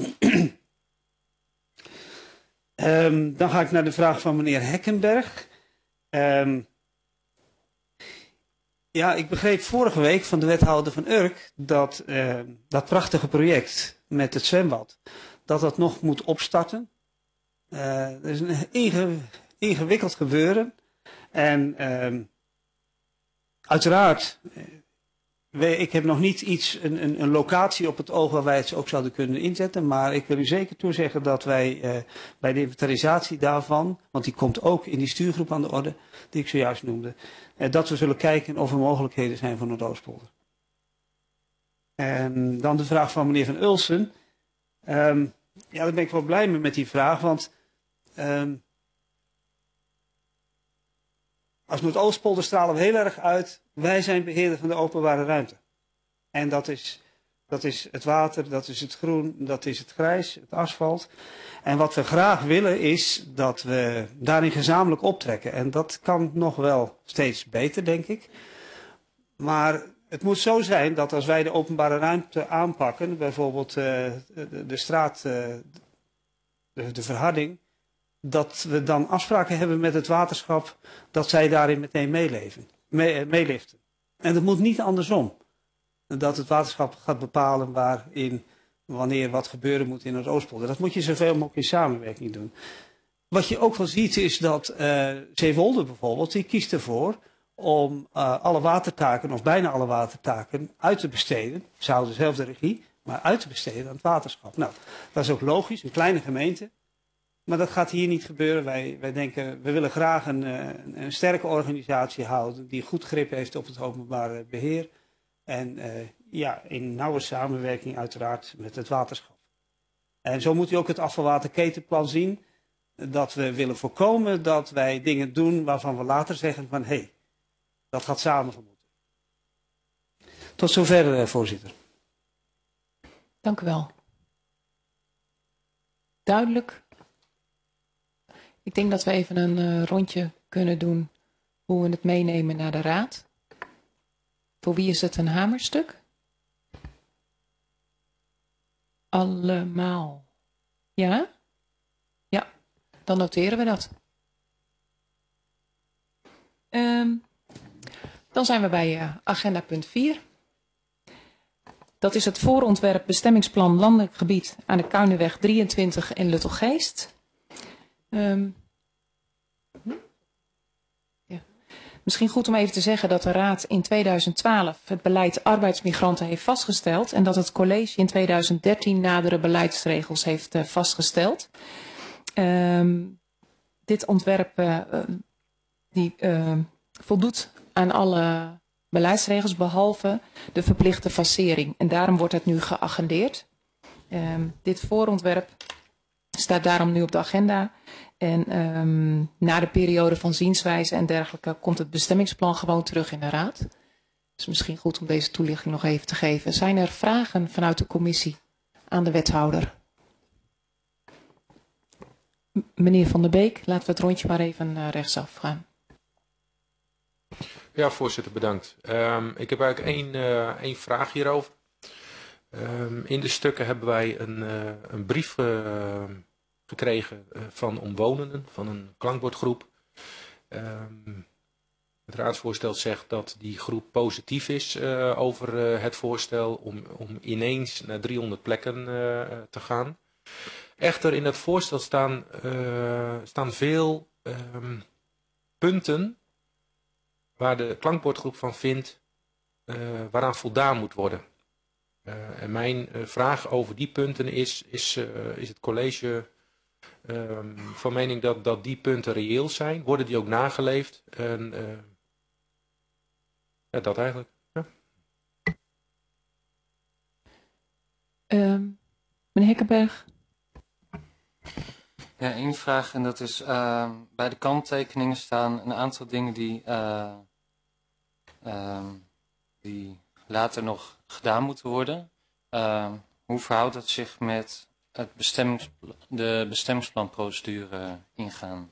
Speaker 3: um, dan ga ik naar de vraag van meneer Hekkenberg. Um, ja, ik begreep vorige week van de wethouder van Urk dat uh, dat prachtige project met het zwembad, dat dat nog moet opstarten. Uh, dat is een inge, ingewikkeld gebeuren. En uh, uiteraard, uh, ik heb nog niet iets, een, een, een locatie op het oog waar wij het ook zouden kunnen inzetten. Maar ik wil u zeker toezeggen dat wij uh, bij de inventarisatie daarvan, want die komt ook in die stuurgroep aan de orde, die ik zojuist noemde, uh, dat we zullen kijken of er mogelijkheden zijn voor Noordoostpolder. En dan de vraag van meneer Van Ulsen. Um, ja, daar ben ik wel blij mee met die vraag, want um, als Noordoostpolder stralen we heel erg uit, wij zijn beheerder van de openbare ruimte. En dat is, dat is het water, dat is het groen, dat is het grijs, het asfalt. En wat we graag willen is dat we daarin gezamenlijk optrekken. En dat kan nog wel steeds beter, denk ik. Maar het moet zo zijn dat als wij de openbare ruimte aanpakken, bijvoorbeeld uh, de, de straat, uh, de, de verharding, dat we dan afspraken hebben met het waterschap dat zij daarin meteen meeleven, mee, meeliften. En dat moet niet andersom. Dat het waterschap gaat bepalen waarin, wanneer wat gebeuren moet in het Oostpolder. Dat moet je zoveel mogelijk in samenwerking doen. Wat je ook wel ziet is dat uh, Zeewolde bijvoorbeeld, die kiest ervoor om uh, alle watertaken, of bijna alle watertaken, uit te besteden. Ze houden dezelfde regie, maar uit te besteden aan het waterschap. Nou, dat is ook logisch, een kleine gemeente. Maar dat gaat hier niet gebeuren. Wij, wij denken, we willen graag een, een, een sterke organisatie houden die goed grip heeft op het openbare beheer. En uh, ja, in nauwe samenwerking uiteraard met het waterschap. En zo moet u ook het afvalwaterketenplan zien. Dat we willen voorkomen dat wij dingen doen waarvan we later zeggen van hé, hey, dat gaat samengemoeten. Tot zover, uh, voorzitter.
Speaker 1: Dank u wel. Duidelijk. Ik denk dat we even een uh, rondje kunnen doen hoe we het meenemen naar de raad. Voor wie is het een hamerstuk? Allemaal. Ja? Ja, dan noteren we dat. Um, dan zijn we bij uh, agenda punt vier. Dat is het voorontwerp bestemmingsplan landelijk gebied aan de Kuinenweg drieëntwintig in Luttelgeest. Um, ja. Misschien goed om even te zeggen dat de Raad in tweeduizend twaalf het beleid arbeidsmigranten heeft vastgesteld en dat het college in tweeduizend dertien nadere beleidsregels heeft uh, vastgesteld. Um, dit ontwerp uh, uh, die, uh, voldoet aan alle beleidsregels behalve de verplichte facering en daarom wordt het nu geagendeerd. Um, dit voorontwerp staat daarom nu op de agenda. En um, na de periode van zienswijze en dergelijke komt het bestemmingsplan gewoon terug in de raad. Het is misschien goed om deze toelichting nog even te geven. Zijn er vragen vanuit de commissie aan de wethouder? M- meneer Van der Beek, laten we het rondje maar even uh, rechtsaf gaan.
Speaker 16: Ja, voorzitter, bedankt. Um, ik heb eigenlijk één, uh, één vraag hierover. Um, in de stukken hebben wij een, uh, een brief uh, gekregen uh, van omwonenden, van een klankbordgroep. Um, het raadsvoorstel zegt dat die groep positief is uh, over uh, het voorstel om, om ineens naar driehonderd plekken uh, te gaan. Echter, in het voorstel staan, uh, staan veel um, punten waar de klankbordgroep van vindt uh, waaraan voldaan moet worden. Uh, en mijn uh, vraag over die punten is, is, uh, is het college um, van mening dat, dat die punten reëel zijn? Worden die ook nageleefd? En, uh, ja, dat eigenlijk. Ja.
Speaker 1: Um, meneer Hekkenberg.
Speaker 9: Ja, één vraag en dat is uh, bij de kanttekeningen staan een aantal dingen die uh, uh, die later nog gedaan moeten worden. Uh, hoe verhoudt het zich met het bestemmingspla- de bestemmingsplanprocedure ingaan?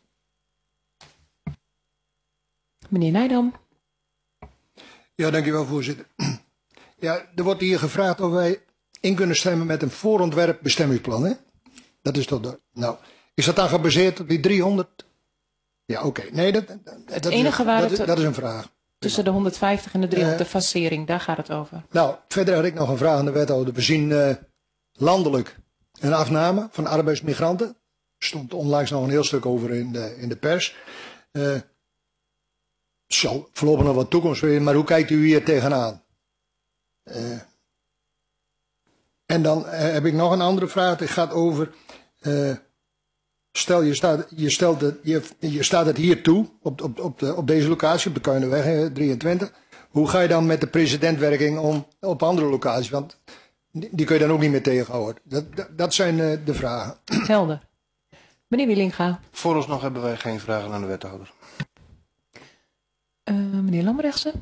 Speaker 1: Meneer Nijdam.
Speaker 10: Ja, dankjewel voorzitter. Ja, er wordt hier gevraagd of wij in kunnen stemmen met een voorontwerp bestemmingsplan. Hè? Dat is toch de, nou, is dat dan gebaseerd op die driehonderd? Ja, oké. Okay. Nee, dat, dat,
Speaker 1: het
Speaker 10: dat,
Speaker 1: enige
Speaker 10: is,
Speaker 1: waar
Speaker 10: dat,
Speaker 1: het,
Speaker 10: dat is een vraag.
Speaker 1: Tussen de honderdvijftig en de driehonderd,
Speaker 10: Uh,
Speaker 1: de fasering, daar gaat het over.
Speaker 10: Nou, verder had ik nog een vraag aan de wethouder. We zien uh, landelijk een afname van arbeidsmigranten. Er stond onlangs nog een heel stuk over in de, in de pers. Uh, zal voorlopig nog wat toekomst weer, maar hoe kijkt u hier tegenaan? Uh, en dan uh, heb ik nog een andere vraag. Het gaat over... Uh, Stel, je staat, je, stelt het, je, je staat het hier toe, op, op, op, de, op deze locatie, op de Kuinenweg drieëntwintig. Hoe ga je dan met de precedentwerking om op andere locaties? Want die, die kun je dan ook niet meer tegenhouden. Dat, dat, dat zijn uh, de vragen.
Speaker 1: Helder. Meneer Wielinga.
Speaker 4: Vooralsnog hebben wij geen vragen aan de wethouder.
Speaker 1: Uh, meneer Lambrechtse.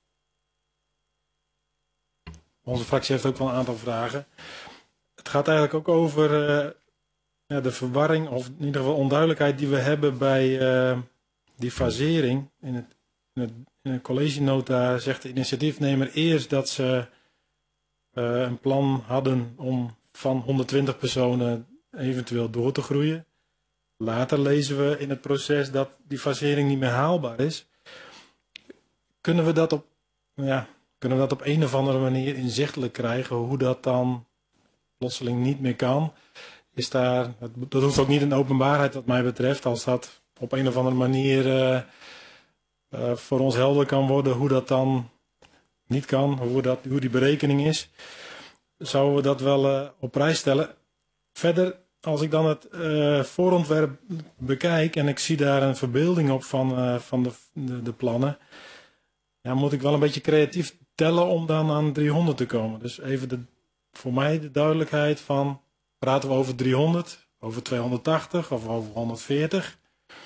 Speaker 17: Onze fractie heeft ook wel een aantal vragen. Het gaat eigenlijk ook over... Uh, Ja, de verwarring, of in ieder geval onduidelijkheid die we hebben bij uh, die fasering. In het, in het, in het collegenota zegt de initiatiefnemer eerst dat ze uh, een plan hadden om van honderdtwintig personen eventueel door te groeien. Later lezen we in het proces dat die fasering niet meer haalbaar is. Kunnen we dat op, ja, kunnen we dat op een of andere manier inzichtelijk krijgen, hoe dat dan plotseling niet meer kan? Is daar, dat hoeft ook niet in openbaarheid wat mij betreft, als dat op een of andere manier uh, uh, voor ons helder kan worden hoe dat dan niet kan, hoe, dat, hoe die berekening is, zouden we dat wel uh, op prijs stellen. Verder, als ik dan het uh, voorontwerp bekijk en ik zie daar een verbeelding op van, uh, van de, de, de plannen, ja, moet ik wel een beetje creatief tellen om dan aan driehonderd te komen. Dus even de, voor mij de duidelijkheid van... Praten we over driehonderd, over tweehonderdtachtig of over honderdveertig?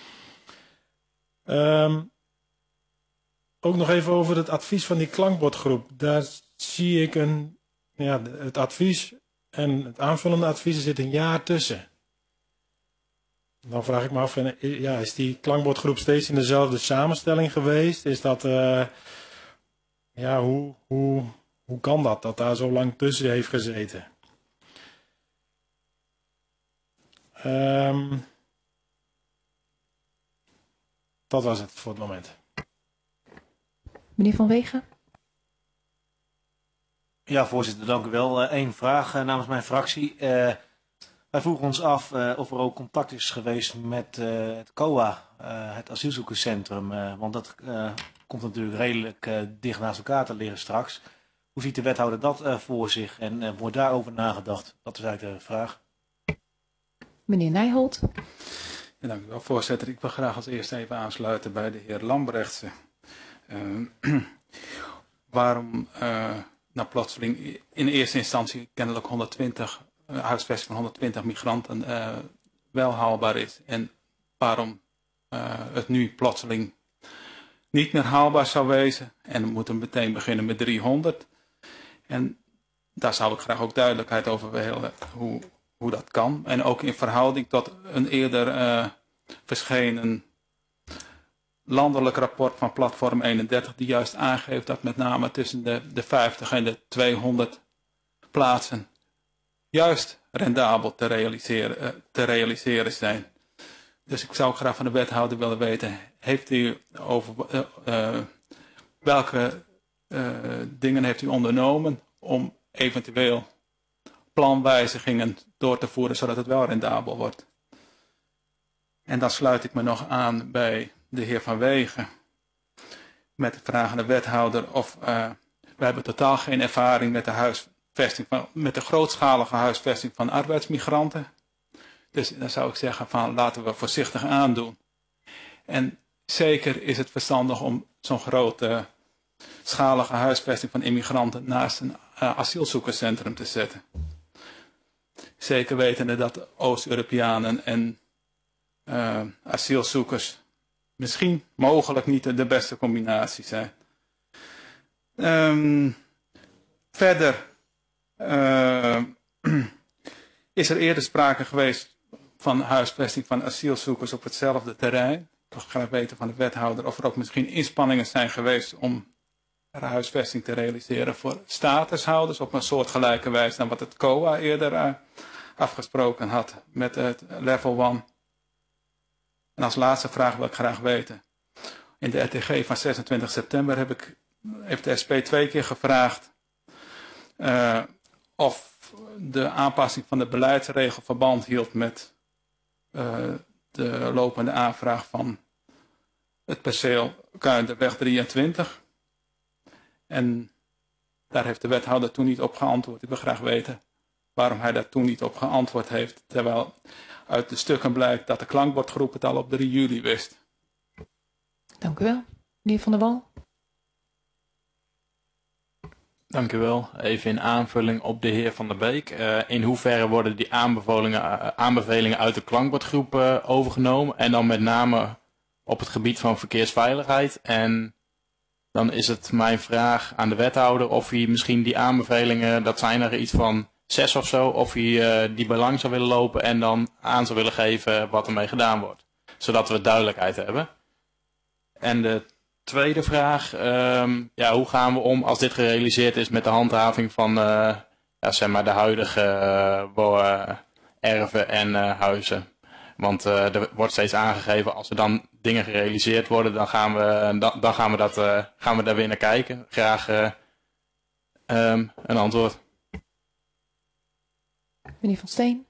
Speaker 17: Um, ook nog even over het advies van die klankbordgroep. Daar zie ik een, ja, het advies en het aanvullende advies, er zit een jaar tussen. Dan vraag ik me af, ja, is die klankbordgroep steeds in dezelfde samenstelling geweest? Is dat, uh, ja, hoe, hoe, hoe kan dat, dat daar zo lang tussen heeft gezeten? Um, dat was het voor het moment.
Speaker 1: Meneer Van Wegen.
Speaker 18: Ja, voorzitter, dank u wel. Eén uh, vraag uh, namens mijn fractie. Uh, wij vroegen ons af uh, of er ook contact is geweest met uh, het C O A, uh, het asielzoekerscentrum. Uh, want dat uh, komt natuurlijk redelijk uh, dicht naast elkaar te liggen straks. Hoe ziet de wethouder dat uh, voor zich en uh, wordt daarover nagedacht? Dat is eigenlijk de vraag.
Speaker 1: Meneer Nijholt.
Speaker 14: Ja, dank u wel, voorzitter. Ik wil graag als eerste even aansluiten bij de heer Lambrechtse. Uh, waarom uh, nou plotseling in eerste instantie kennelijk honderdtwintig, uh, huisvesting van honderdtwintig migranten uh, wel haalbaar is en waarom uh, het nu plotseling niet meer haalbaar zou wezen en we moeten meteen beginnen met driehonderd. En daar zou ik graag ook duidelijkheid over willen hoe, hoe dat kan. En ook in verhouding tot een eerder uh, verschenen landelijk rapport van Platform eenendertig, die juist aangeeft dat met name tussen de, de vijftig en de tweehonderd plaatsen juist rendabel te realiseren, uh, te realiseren zijn. Dus ik zou graag van de wethouder willen weten, heeft u over uh, uh, welke uh, dingen heeft u ondernomen om eventueel planwijzigingen door te voeren, zodat het wel rendabel wordt. En dan sluit ik me nog aan bij de heer Van Wegen met de vraag aan de wethouder of uh, we hebben totaal geen ervaring met de huisvesting van, met de grootschalige huisvesting van arbeidsmigranten. Dus dan zou ik zeggen van laten we voorzichtig aandoen. En zeker is het verstandig om zo'n grote schalige huisvesting van immigranten naast een uh, asielzoekerscentrum te zetten. Zeker wetende dat Oost-Europeanen en uh, asielzoekers misschien mogelijk niet de beste combinatie zijn. Um, verder uh, is er eerder sprake geweest van huisvesting van asielzoekers op hetzelfde terrein. Ik wil graag weten van de wethouder of er ook misschien inspanningen zijn geweest om er huisvesting te realiseren voor statushouders op een soortgelijke wijze dan wat het C O A eerder uh, afgesproken had met het level one. En als laatste vraag wil ik graag weten. In de R T G van zesentwintig september heb ik, heeft de S P twee keer gevraagd uh, of de aanpassing van de beleidsregel verband hield met uh, de lopende aanvraag van het perceel Kuinderweg drieëntwintig. En daar heeft de wethouder toen niet op geantwoord. Ik wil graag weten waarom hij daar toen niet op geantwoord heeft, terwijl uit de stukken blijkt dat de klankbordgroep het al op drie juli wist.
Speaker 1: Dank u wel. Meneer Van der Wal.
Speaker 19: Dank u wel. Even in aanvulling op de heer Van der Beek. Uh, in hoeverre worden die aanbevelingen, uh, aanbevelingen uit de klankbordgroep uh, overgenomen? En dan met name op het gebied van verkeersveiligheid. En dan is het mijn vraag aan de wethouder of hij misschien die aanbevelingen, dat zijn er iets van zes of zo, of hij uh, die belang zou willen lopen en dan aan zou willen geven wat ermee gedaan wordt. Zodat we duidelijkheid hebben. En de tweede vraag, um, ja, hoe gaan we om als dit gerealiseerd is met de handhaving van uh, ja, zeg maar de huidige uh, erven en uh, huizen? Want uh, er wordt steeds aangegeven, als er dan dingen gerealiseerd worden, dan gaan we, dan, dan gaan we, dat, uh, gaan we daar weer naar kijken. Graag uh, um, een antwoord.
Speaker 1: Meneer Van Steen.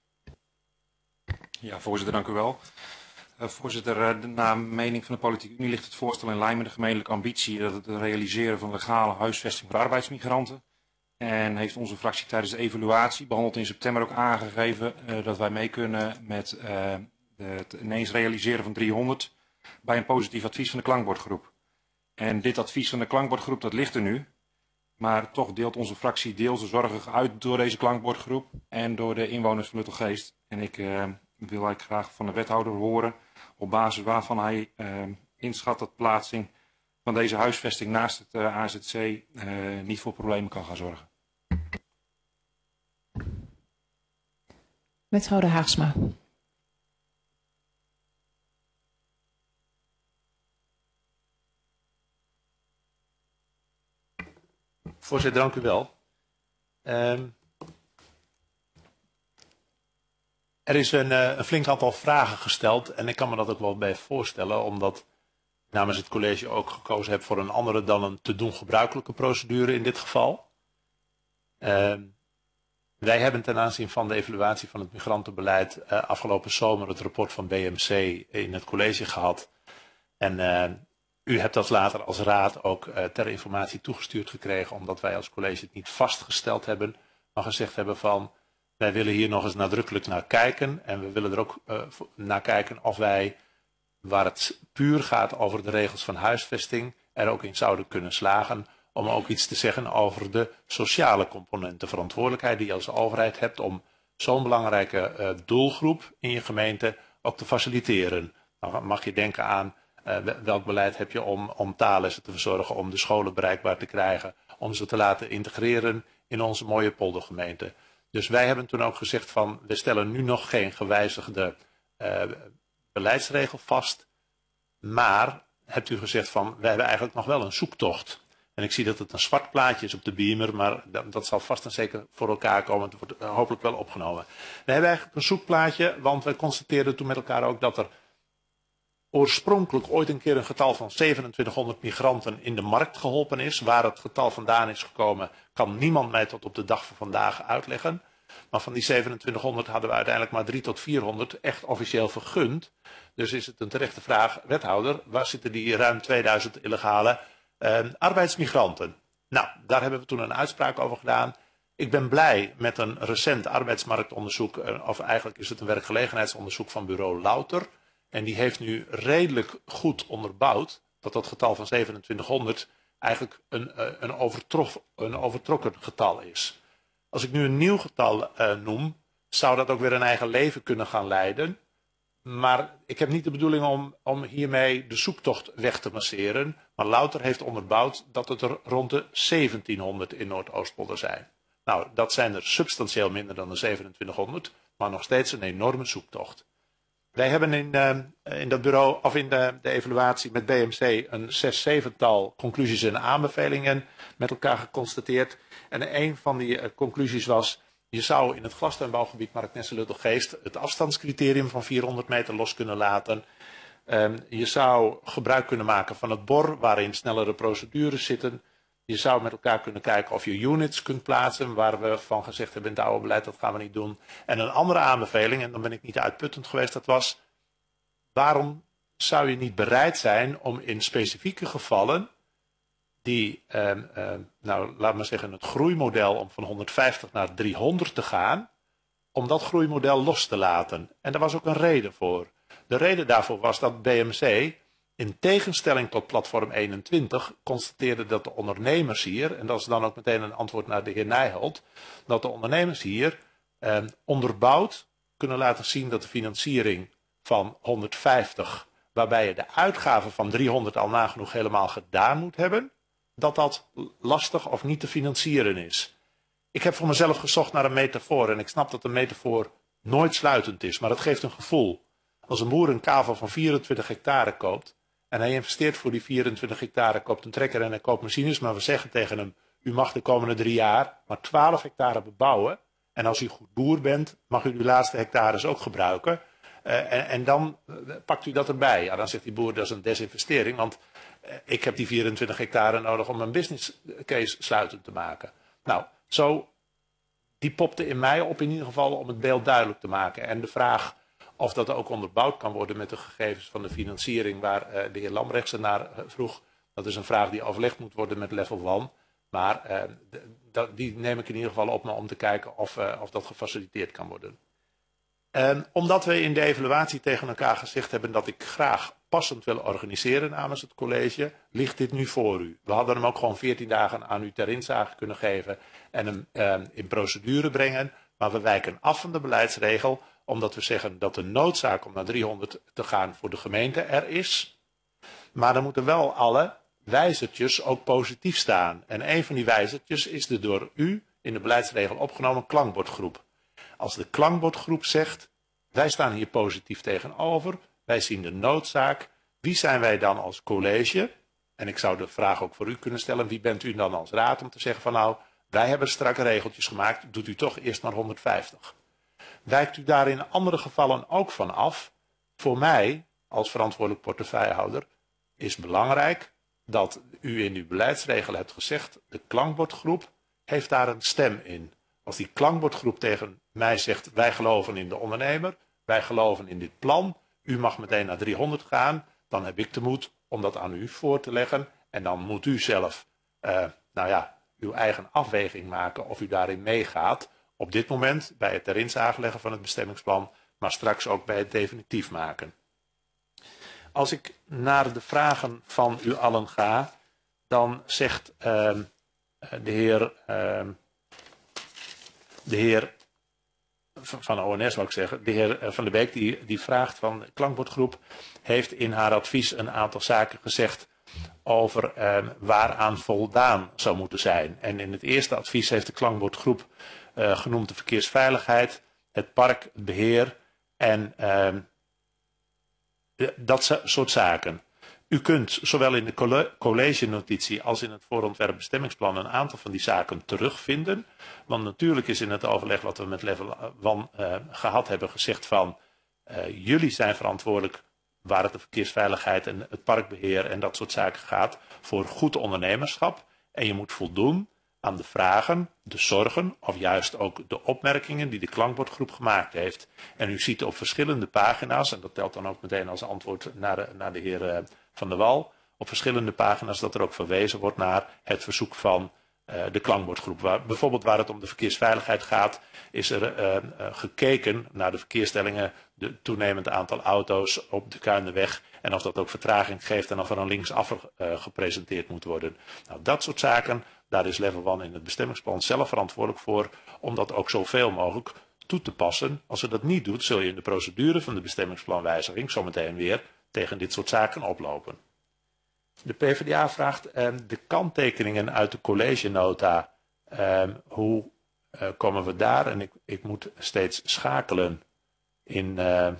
Speaker 20: Ja, voorzitter, dank u wel. Uh, voorzitter, uh, naar mening van de Politieke Unie ligt het voorstel in lijn met de gemeentelijke ambitie dat het realiseren van legale huisvesting voor arbeidsmigranten. En heeft onze fractie tijdens de evaluatie, behandeld in september, ook aangegeven uh, dat wij mee kunnen met uh, de, het ineens realiseren van driehonderd bij een positief advies van de klankbordgroep. En dit advies van de klankbordgroep, dat ligt er nu. Maar toch deelt onze fractie deels de zorgen uit door deze klankbordgroep en door de inwoners van Luttelgeest. En ik uh, wil eigenlijk graag van de wethouder horen op basis waarvan hij uh, inschat dat plaatsing van deze huisvesting naast het uh, A Z C uh, niet voor problemen kan gaan zorgen.
Speaker 1: Wethouder Haagsma.
Speaker 5: Voorzitter, dank u wel. Um, er is een, uh, een flink aantal vragen gesteld en ik kan me dat ook wel bij voorstellen, omdat ik namens het college ook gekozen heb voor een andere dan een te doen gebruikelijke procedure in dit geval. Um, wij hebben ten aanzien van de evaluatie van het migrantenbeleid uh, afgelopen zomer het rapport van B M C in het college gehad. En uh, u hebt dat later als raad ook uh, ter informatie toegestuurd gekregen, omdat wij als college het niet vastgesteld hebben, maar gezegd hebben van wij willen hier nog eens nadrukkelijk naar kijken en we willen er ook uh, naar kijken of wij, waar het puur gaat over de regels van huisvesting, er ook in zouden kunnen slagen om ook iets te zeggen over de sociale component, de verantwoordelijkheid die je als overheid hebt om zo'n belangrijke uh, doelgroep in je gemeente ook te faciliteren. Dan mag je denken aan uh, welk beleid heb je om, om taallessen te verzorgen, om de scholen bereikbaar te krijgen, om ze te laten integreren in onze mooie poldergemeente. Dus wij hebben toen ook gezegd van we stellen nu nog geen gewijzigde uh, beleidsregel vast, maar hebt u gezegd van wij hebben eigenlijk nog wel een zoektocht. En ik zie dat het een zwart plaatje is op de beamer, maar dat, dat zal vast en zeker voor elkaar komen. Het wordt uh, hopelijk wel opgenomen. We hebben eigenlijk een zoekplaatje, want we constateerden toen met elkaar ook dat er oorspronkelijk ooit een keer een getal van zevenentwintighonderd migranten in de markt geholpen is. Waar het getal vandaan is gekomen, kan niemand mij tot op de dag van vandaag uitleggen. Maar van die zevenentwintighonderd hadden we uiteindelijk maar drie tot vierhonderd echt officieel vergund. Dus is het een terechte vraag, wethouder, waar zitten die ruim tweeduizend illegale uh, arbeidsmigranten? Nou, daar hebben we toen een uitspraak over gedaan. Ik ben blij met een recent arbeidsmarktonderzoek, uh, of eigenlijk is het een werkgelegenheidsonderzoek van bureau Louter. En die heeft nu redelijk goed onderbouwd dat dat getal van zevenentwintighonderd eigenlijk een, uh, een, overtrof, een overtrokken getal is. Als ik nu een nieuw getal uh, noem, zou dat ook weer een eigen leven kunnen gaan leiden. maar ik heb niet de bedoeling om, om hiermee de zoektocht weg te masseren. Maar louter heeft onderbouwd dat het er rond de zeventienhonderd in Noordoostpolder zijn. Nou, dat zijn er substantieel minder dan de zevenentwintighonderd, maar nog steeds een enorme zoektocht. Wij hebben in, uh, in dat bureau, of in de, de evaluatie met B M C een zes, zevental conclusies en aanbevelingen met elkaar geconstateerd. En een van die uh, conclusies was, je zou in het glastuinbouwgebied Marknesse-Luttelgeest het afstandscriterium van vierhonderd meter los kunnen laten. Um, je zou gebruik kunnen maken van het B O R, waarin snellere procedures zitten. Je zou met elkaar kunnen kijken of je units kunt plaatsen, waar we van gezegd hebben in het oude beleid, dat gaan we niet doen. En een andere aanbeveling, en dan ben ik niet uitputtend geweest, dat was, waarom zou je niet bereid zijn om in specifieke gevallen, die, eh, eh, nou laat maar zeggen, het groeimodel om van honderdvijftig naar driehonderd te gaan, om dat groeimodel los te laten. En daar was ook een reden voor. De reden daarvoor was dat B M C, in tegenstelling tot platform eenentwintig, constateerde dat de ondernemers hier, en dat is dan ook meteen een antwoord naar de heer Nijholt, dat de ondernemers hier eh, onderbouwd kunnen laten zien dat de financiering van honderdvijftig, waarbij je de uitgaven van driehonderd al nagenoeg helemaal gedaan moet hebben, dat dat lastig of niet te financieren is. Ik heb voor mezelf gezocht naar een metafoor en ik snap dat een metafoor nooit sluitend is, maar het geeft een gevoel. Als een boer een kavel van vierentwintig hectare koopt en hij investeert voor die vierentwintig hectare, koopt een trekker en hij koopt machines, maar we zeggen tegen hem, u mag de komende drie jaar maar twaalf hectare bebouwen en als u goed boer bent, mag u uw laatste hectares ook gebruiken. Uh, en, en dan uh, pakt u dat erbij. Ja, dan zegt die boer, dat is een desinvestering, want uh, ik heb die vierentwintig hectare nodig om mijn business case sluitend te maken. Nou, zo, die popte in mij op in ieder geval om het beeld duidelijk te maken. En de vraag of dat ook onderbouwd kan worden met de gegevens van de financiering waar uh, de heer Lambrechtsen naar uh, vroeg, dat is een vraag die overlegd moet worden met level one. Maar uh, d- die neem ik in ieder geval op me om te kijken of, uh, of dat gefaciliteerd kan worden. Um, omdat we in de evaluatie tegen elkaar gezegd hebben dat ik graag passend wil organiseren namens het college, ligt dit nu voor u. We hadden hem ook gewoon veertien dagen aan u ter inzage kunnen geven en hem um, in procedure brengen. Maar we wijken af van de beleidsregel, omdat we zeggen dat de noodzaak om naar driehonderd te gaan voor de gemeente er is. Maar dan moeten wel alle wijzertjes ook positief staan. En een van die wijzertjes is de door u in de beleidsregel opgenomen klankbordgroep. Als de klankbordgroep zegt, wij staan hier positief tegenover, wij zien de noodzaak, wie zijn wij dan als college? En ik zou de vraag ook voor u kunnen stellen, wie bent u dan als raad om te zeggen van nou, wij hebben strakke regeltjes gemaakt, doet u toch eerst maar honderdvijftig. Wijkt u daar in andere gevallen ook van af? Voor mij, als verantwoordelijk portefeuillehouder, is belangrijk dat u in uw beleidsregel hebt gezegd, de klankbordgroep heeft daar een stem in. Als die klankbordgroep tegen mij zegt, wij geloven in de ondernemer, wij geloven in dit plan, u mag meteen naar driehonderd gaan, dan heb ik de moed om dat aan u voor te leggen. En dan moet u zelf, uh, nou ja, uw eigen afweging maken of u daarin meegaat. Op dit moment bij het ter inzage leggen van het bestemmingsplan, maar straks ook bij het definitief maken. Als ik naar de vragen van u allen ga, dan zegt uh, de heer... Uh, De heer van O N S, wou ik zeggen, de heer Van der Beek, die, die vraagt van de klankbordgroep, heeft in haar advies een aantal zaken gezegd over eh, waaraan voldaan zou moeten zijn. En in het eerste advies heeft de klankbordgroep uh, genoemd de verkeersveiligheid, het park, het beheer en uh, dat soort zaken. U kunt zowel in de college-notitie als in het voorontwerp bestemmingsplan een aantal van die zaken terugvinden. Want natuurlijk is in het overleg wat we met level one uh, gehad hebben gezegd van uh, jullie zijn verantwoordelijk waar het de verkeersveiligheid en het parkbeheer en dat soort zaken gaat voor goed ondernemerschap. En je moet voldoen aan de vragen, de zorgen of juist ook de opmerkingen die de klankbordgroep gemaakt heeft. En u ziet op verschillende pagina's, en dat telt dan ook meteen als antwoord naar de, naar de heer uh, Van der Wal, op verschillende pagina's dat er ook verwezen wordt naar het verzoek van uh, de klankbordgroep. Waar, bijvoorbeeld waar het om de verkeersveiligheid gaat, is er uh, uh, gekeken naar de verkeersstellingen, de toenemend aantal auto's op de Kuinderweg en of dat ook vertraging geeft en of er een linksaffer uh, gepresenteerd moet worden. Nou, dat soort zaken, daar is level one in het bestemmingsplan zelf verantwoordelijk voor om dat ook zoveel mogelijk toe te passen. Als ze dat niet doet, zul je in de procedure van de bestemmingsplanwijziging zometeen weer tegen dit soort zaken oplopen. De PvdA vraagt eh, de kanttekeningen uit de collegenota. Eh, hoe eh, komen we daar? En ik, ik moet steeds schakelen in, uh,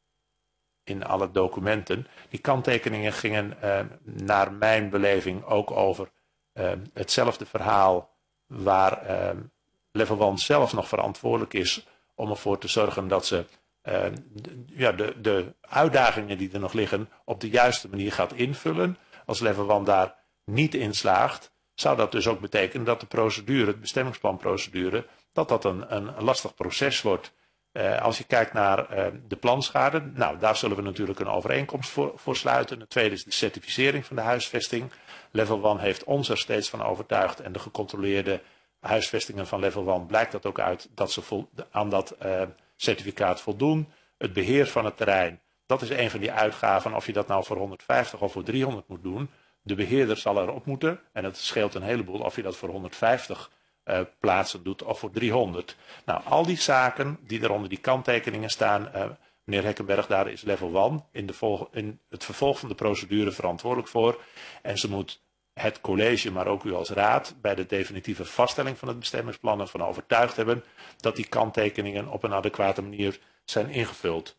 Speaker 5: in alle documenten. Die kanttekeningen gingen uh, naar mijn beleving ook over uh, hetzelfde verhaal waar uh, Level one zelf nog verantwoordelijk is om ervoor te zorgen dat ze uh, de, ja, de, de uitdagingen die er nog liggen op de juiste manier gaat invullen. Als Level one daar niet in slaagt, zou dat dus ook betekenen dat de procedure, het bestemmingsplanprocedure, dat dat een, een lastig proces wordt. Uh, als je kijkt naar uh, de planschade, nou daar zullen we natuurlijk een overeenkomst voor, voor sluiten. Het tweede is de certificering van de huisvesting. Level one heeft ons er steeds van overtuigd en de gecontroleerde huisvestingen van Level one blijkt dat ook uit dat ze vol, aan dat uh, certificaat voldoen. Het beheer van het terrein, dat is een van die uitgaven, of je dat nou voor honderdvijftig of voor driehonderd moet doen. De beheerder zal erop moeten en het scheelt een heleboel of je dat voor honderdvijftig Uh, plaatsen doet of voor driehonderd. Nou, al die zaken die er onder die kanttekeningen staan, uh, meneer Hekkenberg, daar is Level one in, de volg in het vervolg van de procedure verantwoordelijk voor. En ze moet het college, maar ook u als raad, bij de definitieve vaststelling van het bestemmingsplan ervan overtuigd hebben dat die kanttekeningen op een adequate manier zijn ingevuld.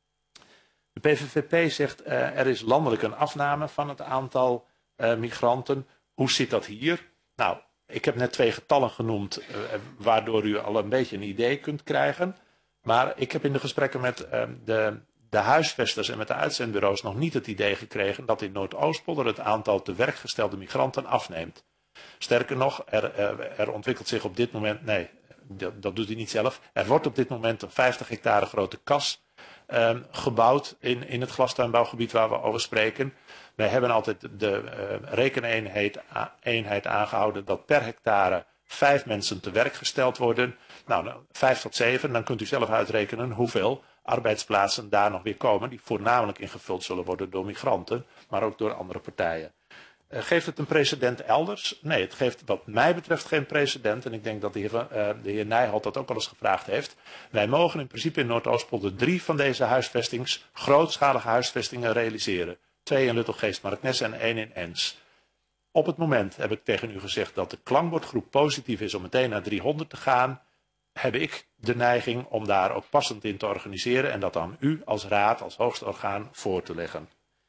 Speaker 5: De P V V P zegt uh, er is landelijk een afname van het aantal uh, migranten. Hoe zit dat hier? Nou, ik heb net twee getallen genoemd, uh, waardoor u al een beetje een idee kunt krijgen. Maar ik heb in de gesprekken met uh, de, de huisvesters en met de uitzendbureaus nog niet het idee gekregen dat in Noordoostpolder het aantal te werk gestelde migranten afneemt. Sterker nog, er, er, er ontwikkelt zich op dit moment, nee, dat, dat doet hij niet zelf. Er wordt op dit moment een vijftig hectare grote kas uh, gebouwd in, in het glastuinbouwgebied waar we over spreken. Wij hebben altijd de uh, rekeneenheid eenheid aangehouden dat per hectare vijf mensen te werk gesteld worden. Nou, vijf tot zeven, dan kunt u zelf uitrekenen hoeveel arbeidsplaatsen daar nog weer komen, die voornamelijk ingevuld zullen worden door migranten, maar ook door andere partijen. Uh, geeft het een precedent elders? Nee, het geeft wat mij betreft geen precedent. En ik denk dat de heer, uh, de heer Nijholt dat ook al eens gevraagd heeft. Wij mogen in principe in Noordoostpolder drie van deze huisvestings, grootschalige huisvestingen realiseren. Twee in Luttelgeest-Marknes en één in Ens. Op het moment heb ik tegen u gezegd dat de klankbordgroep positief is om meteen naar driehonderd te gaan, heb ik de neiging om daar ook passend in te organiseren en dat aan u als raad, als hoogste orgaan voor te leggen.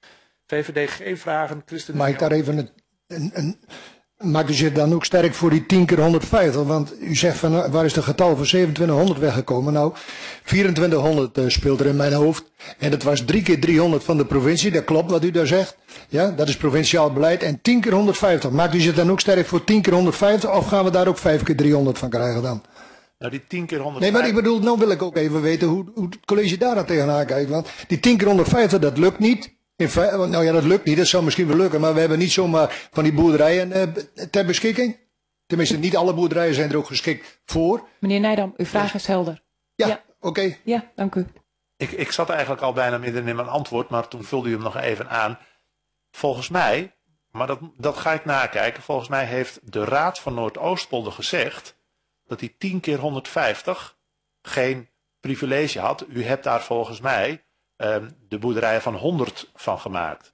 Speaker 5: V V D geen vragen, ChristenUnie.
Speaker 10: Mag ik daar even een, een, een maakt u zich dan ook sterk voor die tien keer honderdvijftig? Want u zegt van waar is het getal van zevenentwintighonderd weggekomen? Nou, vierentwintighonderd uh, speelt er in mijn hoofd. En dat was drie keer driehonderd van de provincie. Dat klopt wat u daar zegt. Ja, dat is provinciaal beleid. En tien keer honderdvijftig. Maakt u zich dan ook sterk voor tien keer honderdvijftig? Of gaan we daar ook vijf keer driehonderd van krijgen dan?
Speaker 5: Nou, die tien keer honderdvijftig...
Speaker 10: Nee, maar ik bedoel, nou wil ik ook even weten hoe, hoe het college daar dan tegenaan kijkt. Want die tien keer honderdvijftig, dat lukt niet. In feite, nou ja, dat lukt niet. Dat zou misschien wel lukken. Maar we hebben niet zomaar van die boerderijen uh, ter beschikking. Tenminste, niet alle boerderijen zijn er ook geschikt voor.
Speaker 1: Meneer Nijdam, uw vraag is helder.
Speaker 10: Ja,
Speaker 1: ja.
Speaker 10: oké. Okay.
Speaker 1: Ja, dank u.
Speaker 5: Ik, ik zat eigenlijk al bijna midden in mijn antwoord, maar toen vulde u hem nog even aan. Volgens mij, maar dat, dat ga ik nakijken, volgens mij heeft de Raad van Noordoostpolder gezegd dat die tien keer honderdvijftig geen privilege had. U hebt daar volgens mij um, de boerderijen van honderd van gemaakt.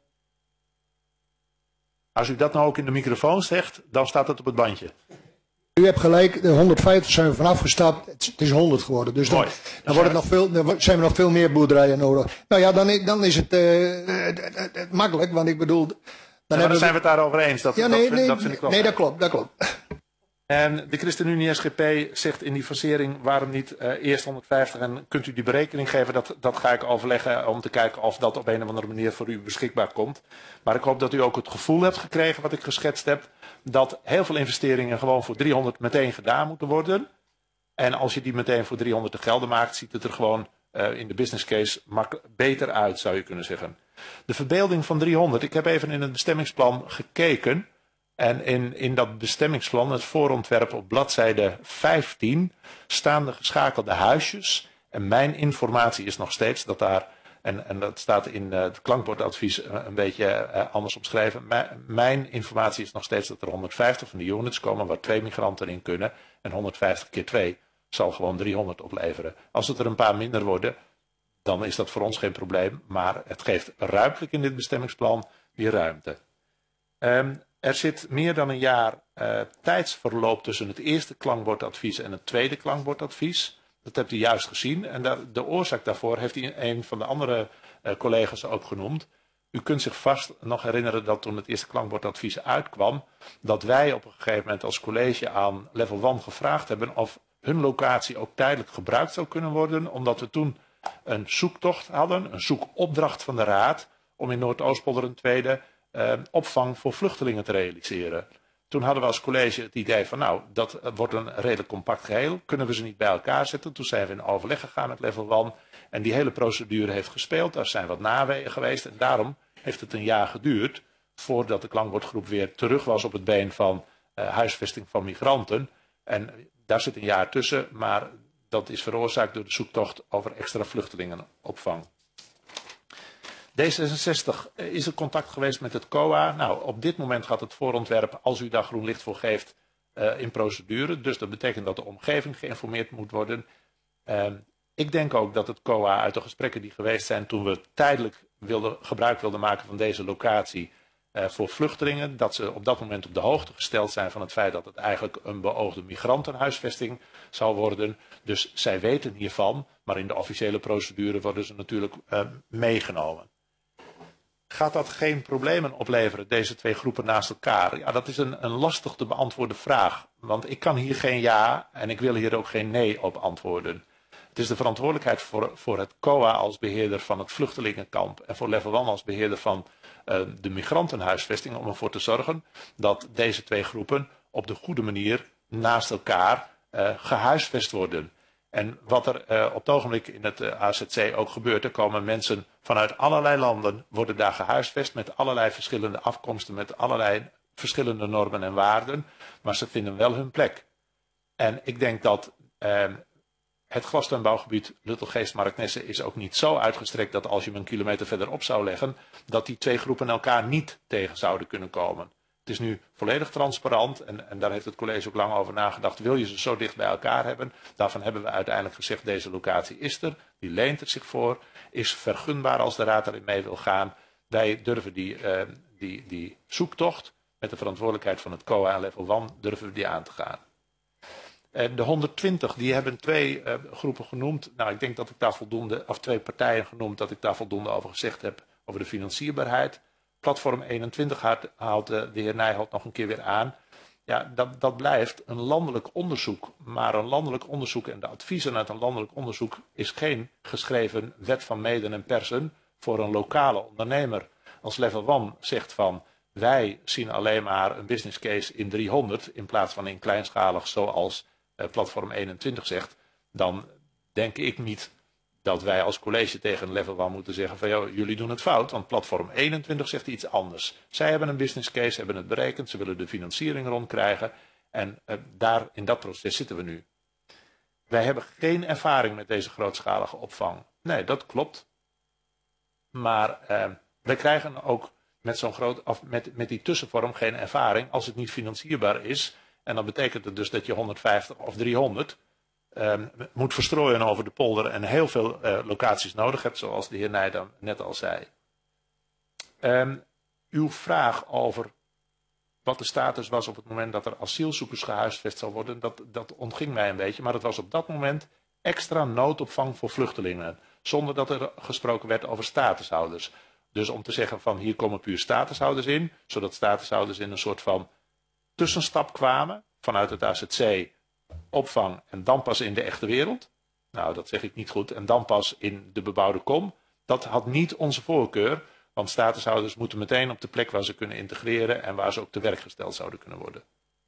Speaker 5: Als u dat nou ook in de microfoon zegt, dan staat het op het bandje.
Speaker 10: U hebt gelijk, de honderdvijftig zijn we vanaf gestapt, het is honderd geworden. Dus dan, dan, dan, wordt het nog veel, dan zijn er nog veel meer boerderijen nodig. Nou ja, dan, dan is het uh, uh, makkelijk, want ik bedoel... Dan,
Speaker 5: ja, maar dan zijn we het daarover eens. Dat,
Speaker 10: ja, nee,
Speaker 5: dat,
Speaker 10: nee,
Speaker 5: dat vind ik wel
Speaker 10: nee,
Speaker 5: fijn.
Speaker 10: dat klopt, dat klopt.
Speaker 5: En de ChristenUnie S G P zegt in die fasering, waarom niet uh, eerst honderdvijftig en kunt u die berekening geven? Dat, dat ga ik overleggen om te kijken of dat op een of andere manier voor u beschikbaar komt. Maar ik hoop dat u ook het gevoel hebt gekregen, wat ik geschetst heb, dat heel veel investeringen gewoon voor driehonderd meteen gedaan moeten worden. En als je die meteen voor driehonderd te gelden maakt, ziet het er gewoon uh, in de business case beter uit, zou je kunnen zeggen. De verbeelding van driehonderd, ik heb even in het bestemmingsplan gekeken. En in, in dat bestemmingsplan, het voorontwerp op bladzijde vijftien, staan de geschakelde huisjes. En mijn informatie is nog steeds dat daar, en, en dat staat in uh, het klankbordadvies uh, een beetje uh, anders omschreven. M mijn informatie is nog steeds dat er honderdvijftig van die units komen waar twee migranten in kunnen. En honderdvijftig keer twee. zal gewoon driehonderd opleveren. Als het er een paar minder worden, dan is dat voor ons geen probleem. Maar het geeft ruimtelijk in dit bestemmingsplan die ruimte. Um, er zit meer dan een jaar uh, tijdsverloop tussen het eerste klankbordadvies en het tweede klankbordadvies. Dat hebt u juist gezien. En daar, de oorzaak daarvoor heeft een van de andere uh, collega's ook genoemd. U kunt zich vast nog herinneren dat toen het eerste klankbordadvies uitkwam, dat wij op een gegeven moment als college aan Level één gevraagd hebben of hun locatie ook tijdelijk gebruikt zou kunnen worden, omdat we toen een zoektocht hadden, een zoekopdracht van de Raad, om in Noordoospolder een tweede uh, opvang voor vluchtelingen te realiseren. Toen hadden we als college het idee van, nou, dat wordt een redelijk compact geheel, kunnen we ze niet bij elkaar zetten. Toen zijn we in overleg gegaan met Level één en die hele procedure heeft gespeeld. Daar zijn wat nawegen geweest en daarom heeft het een jaar geduurd voordat de klankbordgroep weer terug was op het been van uh, huisvesting van migranten. En daar zit een jaar tussen, maar dat is veroorzaakt door de zoektocht over extra vluchtelingenopvang. D zesenzestig is er contact geweest met het C O A. Nou, op dit moment gaat het voorontwerp, als u daar groen licht voor geeft, uh, in procedure. Dus dat betekent dat de omgeving geïnformeerd moet worden. Uh, ik denk ook dat het C O A uit de gesprekken die geweest zijn toen we tijdelijk wilden, gebruik wilden maken van deze locatie uh, voor vluchtelingen, dat ze op dat moment op de hoogte gesteld zijn van het feit dat het eigenlijk een beoogde migrantenhuisvesting zal worden. Dus zij weten hiervan, maar in de officiële procedure worden ze natuurlijk uh, meegenomen. Gaat dat geen problemen opleveren, deze twee groepen naast elkaar? Ja, dat is een, een lastig te beantwoorden vraag. Want ik kan hier geen ja en ik wil hier ook geen nee op antwoorden. Het is de verantwoordelijkheid voor, voor het C O A als beheerder van het vluchtelingenkamp en voor Level één als beheerder van uh, de migrantenhuisvesting om ervoor te zorgen dat deze twee groepen op de goede manier naast elkaar uh, gehuisvest worden. En wat er uh, op het ogenblik in het uh, A Z C ook gebeurt, er komen mensen vanuit allerlei landen, worden daar gehuisvest met allerlei verschillende afkomsten, met allerlei verschillende normen en waarden, maar ze vinden wel hun plek. En ik denk dat uh, het glastuinbouwgebied Luttelgeest-Marknesse is ook niet zo uitgestrekt dat als je hem een kilometer verderop zou leggen, dat die twee groepen elkaar niet tegen zouden kunnen komen. Het is nu volledig transparant en, en daar heeft het college ook lang over nagedacht. Wil je ze zo dicht bij elkaar hebben? Daarvan hebben we uiteindelijk gezegd, deze locatie is er, die leent er zich voor, is vergunbaar als de raad erin mee wil gaan. Wij durven die, uh, die, die zoektocht met de verantwoordelijkheid van het C O A en Level één durven we die aan te gaan. En de honderdtwintig, die hebben twee uh, groepen genoemd. Nou, ik denk dat ik daar voldoende, of twee partijen genoemd, dat ik daar voldoende over gezegd heb, over de financierbaarheid. Platform eenentwintig haalt de heer Nijholt nog een keer weer aan. Ja, dat, dat blijft een landelijk onderzoek. Maar een landelijk onderzoek en de adviezen uit een landelijk onderzoek is geen geschreven wet van meden en persen voor een lokale ondernemer. Als Level één zegt van, wij zien alleen maar een business case in driehonderd in plaats van in kleinschalig zoals uh, Platform eenentwintig zegt, dan denk ik niet dat wij als college tegen Level één moeten zeggen van, joh, jullie doen het fout, want Platform eenentwintig zegt iets anders. Zij hebben een business case, hebben het berekend, ze willen de financiering rondkrijgen en uh, daar in dat proces zitten we nu. Wij hebben geen ervaring met deze grootschalige opvang. Nee, dat klopt. Maar uh, wij krijgen ook met zo'n groot, of met, met die tussenvorm geen ervaring als het niet financierbaar is. En dan betekent het dus dat je honderdvijftig of driehonderd Um, moet verstrooien over de polder en heel veel uh, locaties nodig hebt, zoals de heer Nijdam net al zei. Um, uw vraag over wat de status was op het moment dat er asielzoekers gehuisvest zou worden, dat, dat ontging mij een beetje, maar het was op dat moment extra noodopvang voor vluchtelingen, zonder dat er gesproken werd over statushouders. Dus om te zeggen van hier komen puur statushouders in, zodat statushouders in een soort van tussenstap kwamen vanuit het A Z C, opvang en dan pas in de echte wereld. Nou, dat zeg ik niet goed. En dan pas in de bebouwde kom. Dat had niet onze voorkeur. Want statushouders moeten meteen op de plek waar ze kunnen integreren en waar ze ook te werk gesteld zouden kunnen worden.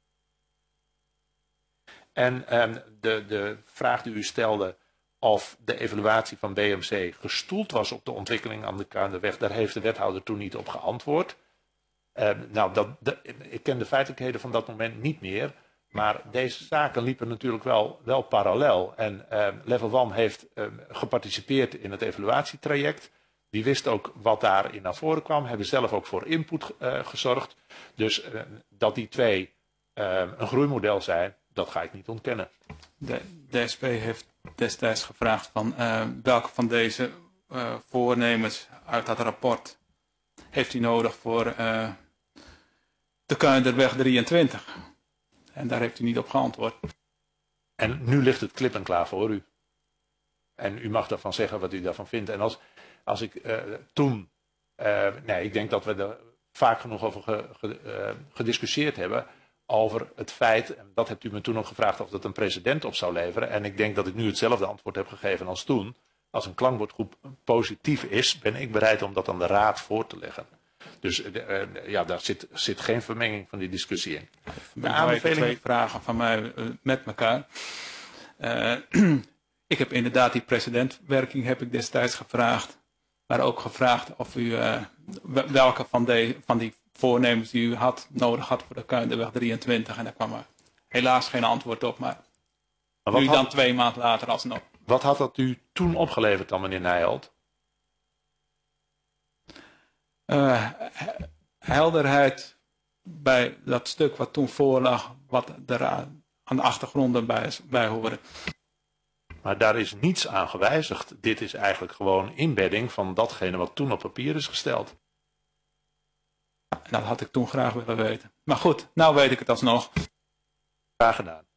Speaker 5: En eh, de, de vraag die u stelde of de evaluatie van B M C gestoeld was op de ontwikkeling aan de Kaanderweg, daar heeft de wethouder toen niet op geantwoord. Eh, nou, dat, de, ik ken de feitelijkheden van dat moment niet meer. Maar deze zaken liepen natuurlijk wel, wel parallel. En uh, Level één heeft uh, geparticipeerd in het evaluatietraject. Die wist ook wat daarin naar voren kwam. Hebben zelf ook voor input uh, gezorgd. Dus uh, dat die twee uh, een groeimodel zijn, Dat ga ik niet ontkennen.
Speaker 14: De, de S P heeft destijds gevraagd van uh, welke van deze uh, voornemens uit dat rapport heeft u nodig voor uh, de Kuinderweg drieëntwintig. En daar heeft u niet op geantwoord.
Speaker 5: En nu ligt het klip en klaar voor u. En u mag daarvan zeggen wat u daarvan vindt. En als, als ik uh, toen, uh, nee, ik denk dat we er vaak genoeg over ge, ge, uh, gediscussieerd hebben. Over het feit, en dat hebt u me toen ook gevraagd of dat een precedent op zou leveren. En ik denk dat ik nu hetzelfde antwoord heb gegeven als toen. Als een klankbordgroep positief is, ben ik bereid om dat aan de raad voor te leggen. Dus uh, ja, daar zit, zit geen vermenging van die discussie in.
Speaker 14: De aanbevelingen... Twee vragen van mij uh, met elkaar. Uh, ik heb inderdaad die precedentwerking heb ik destijds gevraagd. Maar ook gevraagd of u uh, welke van, de, van die voornemens die u had nodig had voor de Kuinderweg drieëntwintig. En daar kwam er helaas geen antwoord op. Maar, maar wat nu dan had... twee maanden later alsnog.
Speaker 5: Wat had dat u toen opgeleverd dan, meneer Nijholt?
Speaker 14: Uh, helderheid bij dat stuk wat toen voorlag, wat er aan de achtergronden bij, bij hoorde.
Speaker 5: Maar daar is niets aan gewijzigd. Dit is eigenlijk gewoon inbedding van datgene wat toen op papier is gesteld.
Speaker 14: En dat had ik toen graag willen weten. Maar goed, nou weet ik het alsnog.
Speaker 5: Graag gedaan.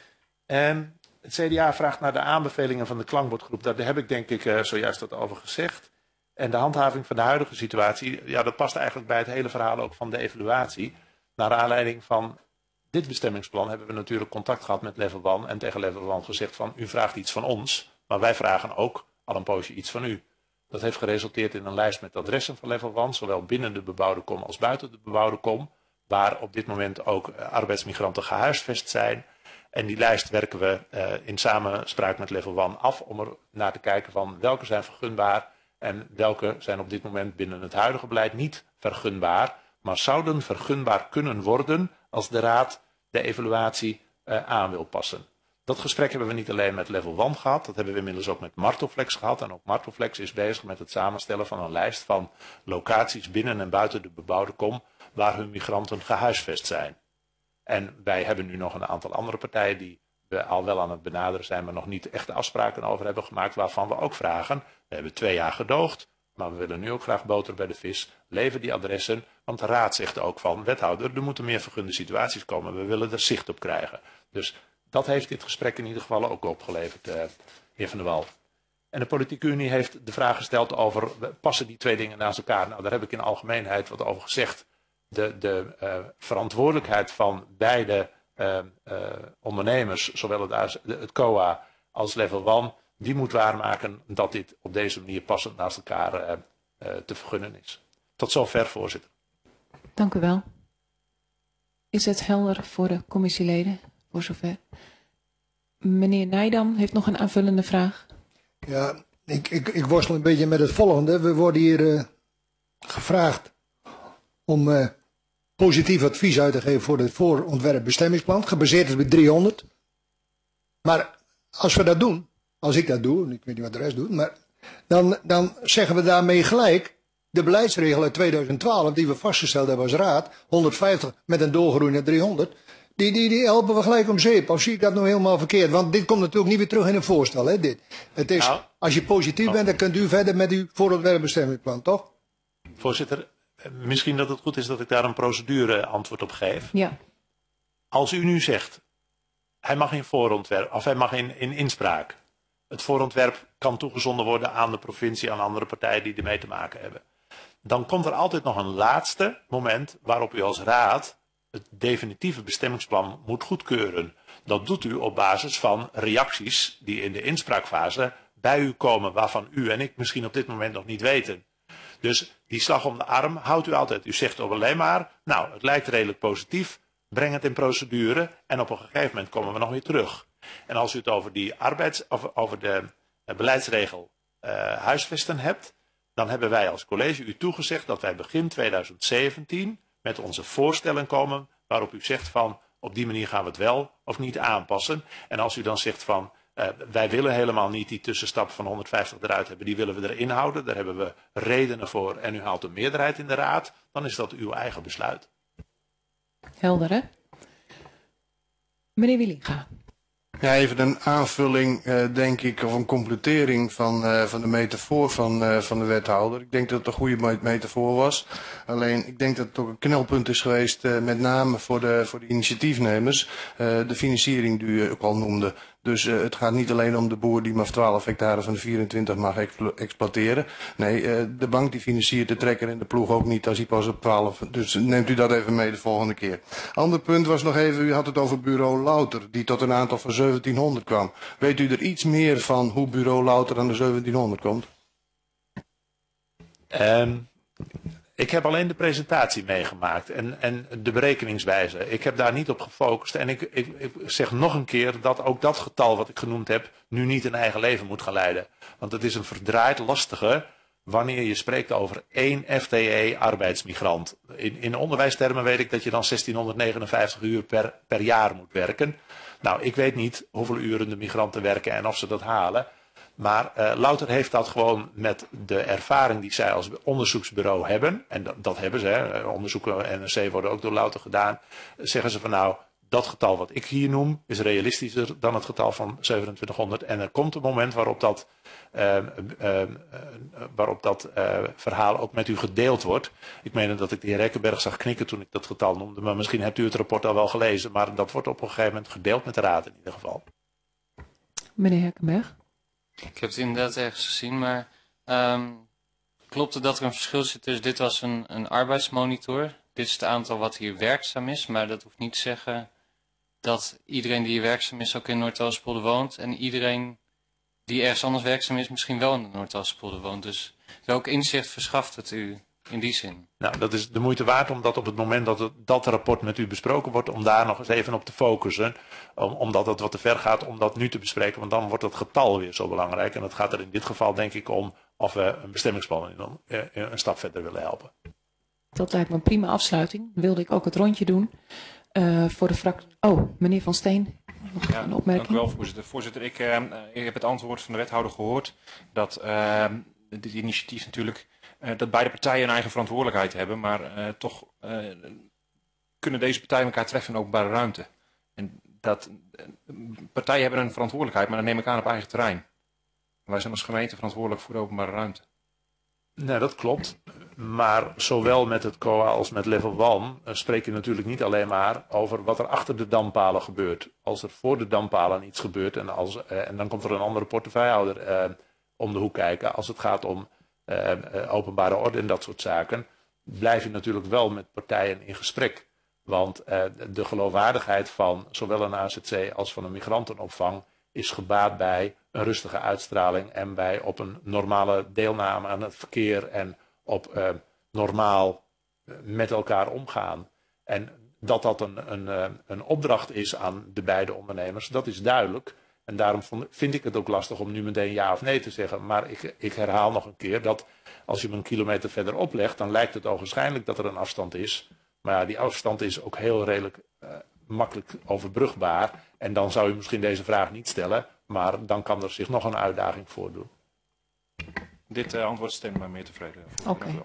Speaker 5: En het C D A vraagt naar de aanbevelingen van de klankbordgroep. Daar heb ik denk ik uh, zojuist wat over gezegd. En de handhaving van de huidige situatie, ja, dat past eigenlijk bij het hele verhaal ook van de evaluatie. Naar aanleiding van dit bestemmingsplan hebben we natuurlijk contact gehad met Level one en tegen Level one gezegd van u vraagt iets van ons, maar wij vragen ook al een poosje iets van u. Dat heeft geresulteerd in een lijst met adressen van Level one, zowel binnen de bebouwde kom als buiten de bebouwde kom, waar op dit moment ook arbeidsmigranten gehuisvest zijn. En die lijst werken we uh, in samenspraak met Level one af om er naar te kijken van welke zijn vergunbaar en welke zijn op dit moment binnen het huidige beleid niet vergunbaar, maar zouden vergunbaar kunnen worden als de Raad de evaluatie uh, aan wil passen. Dat gesprek hebben we niet alleen met Level one gehad, dat hebben we inmiddels ook met Martoflex gehad. En ook Martoflex is bezig met het samenstellen van een lijst van locaties binnen en buiten de bebouwde kom waar hun migranten gehuisvest zijn. En wij hebben nu nog een aantal andere partijen die we al wel aan het benaderen zijn, maar nog niet echte afspraken over hebben gemaakt, waarvan we ook vragen. We hebben twee jaar gedoogd, maar we willen nu ook graag boter bij de vis. Lever die adressen, want de Raad zegt ook van, wethouder, er moeten meer vergunde situaties komen. We willen er zicht op krijgen. Dus dat heeft dit gesprek in ieder geval ook opgeleverd, uh, heer Van der Wal. En de Politieke Unie heeft de vraag gesteld over, passen die twee dingen naast elkaar? Nou, daar heb ik in algemeenheid wat over gezegd. De, de uh, verantwoordelijkheid van beide uh, uh, ondernemers, zowel het, het C O A als Level one, die moet waarmaken dat dit op deze manier passend naast elkaar uh, uh, te vergunnen is. Tot zover, voorzitter.
Speaker 1: Dank u wel. Is het helder voor de commissieleden, voor zover? Meneer Nijdam heeft nog een aanvullende vraag.
Speaker 10: Ja, ik, ik, ik worstel een beetje met het volgende. We worden hier uh, gevraagd om uh, positief advies uit te geven voor het voorontwerp bestemmingsplan, gebaseerd op driehonderd. Maar als we dat doen, als ik dat doe, en ik weet niet wat de rest doet, maar dan, dan zeggen we daarmee gelijk de beleidsregel uit tweeduizend twaalf, die we vastgesteld hebben als raad, honderdvijftig met een doorgroei naar driehonderd, die, die, die helpen we gelijk om zeep. Of zie ik dat nou helemaal verkeerd? Want dit komt natuurlijk niet weer terug in een voorstel. Hè, dit. Het is, nou, als je positief oh. bent, dan kunt u verder met uw voorontwerp bestemmingsplan, toch?
Speaker 5: Voorzitter, misschien dat het goed is dat ik daar een procedure antwoord op geef.
Speaker 1: Ja.
Speaker 5: Als u nu zegt, hij mag in voorontwerp, of hij mag in, in inspraak. Het voorontwerp kan toegezonden worden aan de provincie, aan andere partijen die ermee te maken hebben. Dan komt er altijd nog een laatste moment waarop u als raad het definitieve bestemmingsplan moet goedkeuren. Dat doet u op basis van reacties die in de inspraakfase bij u komen, waarvan u en ik misschien op dit moment nog niet weten. Dus die slag om de arm houdt u altijd. U zegt ook alleen maar, nou, het lijkt redelijk positief, breng het in procedure en op een gegeven moment komen we nog weer terug. En als u het over die arbeids, of over de uh, beleidsregel uh, huisvesten hebt, dan hebben wij als college u toegezegd dat wij begin tweeduizend zeventien met onze voorstellen komen waarop u zegt van op die manier gaan we het wel of niet aanpassen. En als u dan zegt van uh, wij willen helemaal niet die tussenstap van honderdvijftig eruit hebben, die willen we erin houden, daar hebben we redenen voor en u haalt een meerderheid in de raad, dan is dat uw eigen besluit.
Speaker 1: Helder, hè? Meneer Willinga.
Speaker 4: Ja, even een aanvulling, uh, denk ik, of een completering van, uh, van de metafoor van, uh, van de wethouder. Ik denk dat het een goede metafoor was. Alleen, ik denk dat het ook een knelpunt is geweest, uh, met name voor de, voor de initiatiefnemers. Uh, de financiering die u ook al noemde. Dus uh, het gaat niet alleen om de boer die maar twaalf hectare van de vierentwintig mag explo exploiteren. Nee, uh, de bank die financiert de trekker en de ploeg ook niet als hij pas op twaalf. Dus neemt u dat even mee de volgende keer. Ander punt was nog even, u had het over bureau Louter, die tot een aantal van zeventienhonderd kwam. Weet u er iets meer van hoe bureau Louter aan de zeventienhonderd komt?
Speaker 5: Um, ik heb alleen de presentatie meegemaakt en, en de berekeningswijze. Ik heb daar niet op gefocust. En ik, ik, ik zeg nog een keer dat ook dat getal wat ik genoemd heb nu niet een eigen leven moet gaan leiden. Want het is een verdraaid lastige wanneer je spreekt over één F T E-arbeidsmigrant. In, in onderwijstermen weet ik dat je dan zestienhonderdnegenenvijftig uur per, per jaar moet werken. Nou, ik weet niet hoeveel uren de migranten werken en of ze dat halen. Maar uh, Louter heeft dat gewoon met de ervaring die zij als onderzoeksbureau hebben. En dat, dat hebben ze, hè. Onderzoeken N R C worden ook door Louter gedaan. Zeggen ze van nou, dat getal wat ik hier noem is realistischer dan het getal van zevenentwintighonderd. En er komt een moment waarop dat, uh, uh, uh, waarop dat uh, verhaal ook met u gedeeld wordt. Ik meen dat ik de heer Rekkenberg zag knikken toen ik dat getal noemde. Maar misschien hebt u het rapport al wel gelezen. Maar dat wordt op een gegeven moment gedeeld met de raad in ieder geval.
Speaker 1: Meneer Hekkenberg.
Speaker 9: Ik heb het inderdaad ergens gezien, maar um, klopt het dat er een verschil zit tussen dit was een, een arbeidsmonitor, dit is het aantal wat hier werkzaam is, maar dat hoeft niet te zeggen dat iedereen die hier werkzaam is ook in Noordoostpolder woont en iedereen die ergens anders werkzaam is misschien wel in de Noordoostpolder woont. Dus welk inzicht verschaft het u in die zin?
Speaker 5: Nou, dat is de moeite waard omdat op het moment dat het, dat rapport met u besproken wordt, om daar nog eens even op te focussen. Om, omdat het wat te ver gaat om dat nu te bespreken, want dan wordt het getal weer zo belangrijk. En het gaat er in dit geval denk ik om of we een bestemmingsplan in, een, een stap verder willen helpen.
Speaker 1: Dat lijkt me een prima afsluiting. Dan wilde ik ook het rondje doen. Uh, voor de fractie. Oh, meneer Van Steen. Nog
Speaker 20: ja,
Speaker 1: een opmerking.
Speaker 20: Dank u wel, voorzitter. Voorzitter, ik, uh, ik heb het antwoord van de wethouder gehoord dat uh, dit initiatief natuurlijk Uh, dat beide partijen een eigen verantwoordelijkheid hebben, maar uh, toch uh, kunnen deze partijen elkaar treffen in openbare ruimte. En dat, uh, partijen hebben een verantwoordelijkheid, maar dat neem ik aan op eigen terrein. Wij zijn als gemeente verantwoordelijk voor de openbare ruimte.
Speaker 5: Nee, dat klopt. Maar zowel met het C O A als met Level één uh, spreek je natuurlijk niet alleen maar over wat er achter de dampalen gebeurt. Als er voor de dampalen iets gebeurt en, als, uh, en dan komt er een andere portefeuillehouder uh, om de hoek kijken. Als het gaat om Uh, uh, openbare orde en dat soort zaken, blijf je natuurlijk wel met partijen in gesprek. Want uh, de geloofwaardigheid van zowel een A Z C als van een migrantenopvang is gebaat bij een rustige uitstraling en bij op een normale deelname aan het verkeer en op uh, normaal uh, met elkaar omgaan. En dat dat een, een, uh, een opdracht is aan de beide ondernemers, dat is duidelijk. En daarom vind ik het ook lastig om nu meteen ja of nee te zeggen. Maar ik, ik herhaal nog een keer dat als je hem een kilometer verder oplegt, dan lijkt het ogenschijnlijk dat er een afstand is. Maar ja, die afstand is ook heel redelijk uh, makkelijk overbrugbaar. En dan zou u misschien deze vraag niet stellen, maar dan kan er zich nog een uitdaging voordoen.
Speaker 20: Dit uh, antwoord stemt mij meer tevreden.
Speaker 1: Oké. Okay.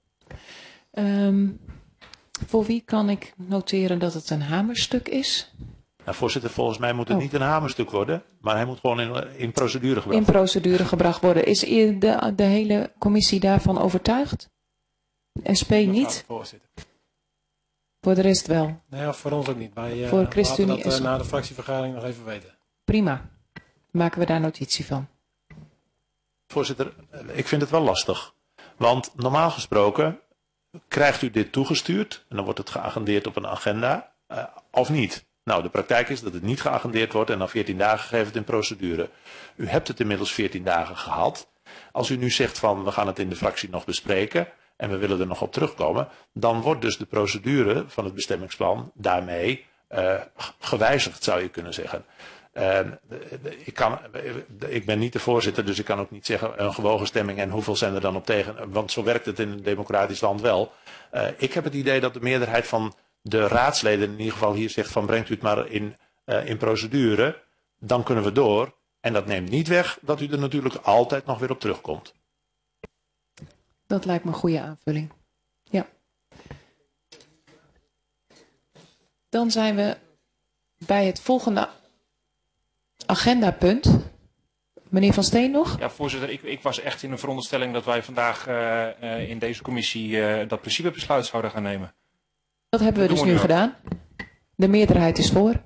Speaker 1: Um, voor wie kan ik noteren dat het een hamerstuk is?
Speaker 5: Nou, voorzitter, volgens mij moet het oh. niet een hamerstuk worden, maar hij moet gewoon in, in procedure gebracht
Speaker 1: worden. In procedure gebracht worden. Is de, de hele commissie daarvan overtuigd? S P niet?
Speaker 17: Voorzitter.
Speaker 1: Voor de rest wel?
Speaker 17: Nee, voor ons ook niet. Wij uh,
Speaker 1: Voor
Speaker 17: laten dat uh, na de fractievergadering nog even weten.
Speaker 1: Prima. Maken we daar notitie van.
Speaker 5: Voorzitter, ik vind het wel lastig. Want normaal gesproken krijgt u dit toegestuurd en dan wordt het geagendeerd op een agenda uh, of niet. Nou, de praktijk is dat het niet geagendeerd wordt en na veertien dagen gegeven het in procedure. U hebt het inmiddels veertien dagen gehad. Als u nu zegt van we gaan het in de fractie nog bespreken en we willen er nog op terugkomen, dan wordt dus de procedure van het bestemmingsplan daarmee uh, gewijzigd, zou je kunnen zeggen. Uh, ik, kan, ik ben niet de voorzitter, dus ik kan ook niet zeggen een gewogen stemming en hoeveel zijn er dan op tegen, want zo werkt het in een democratisch land wel. Uh, ik heb het idee dat de meerderheid van de raadsleden in ieder geval hier zegt van brengt u het maar in, uh, in procedure, dan kunnen we door. En dat neemt niet weg dat u er natuurlijk altijd nog weer op terugkomt.
Speaker 1: Dat lijkt me een goede aanvulling. Ja. Dan zijn we bij het volgende agendapunt. Meneer Van Steen nog?
Speaker 20: Ja, voorzitter, ik, ik was echt in de veronderstelling dat wij vandaag uh, uh, in deze commissie uh, dat principebesluit zouden gaan nemen.
Speaker 1: Dat hebben we
Speaker 20: dat
Speaker 1: dus
Speaker 20: we
Speaker 1: nu
Speaker 20: nu
Speaker 1: gedaan. De meerderheid is voor.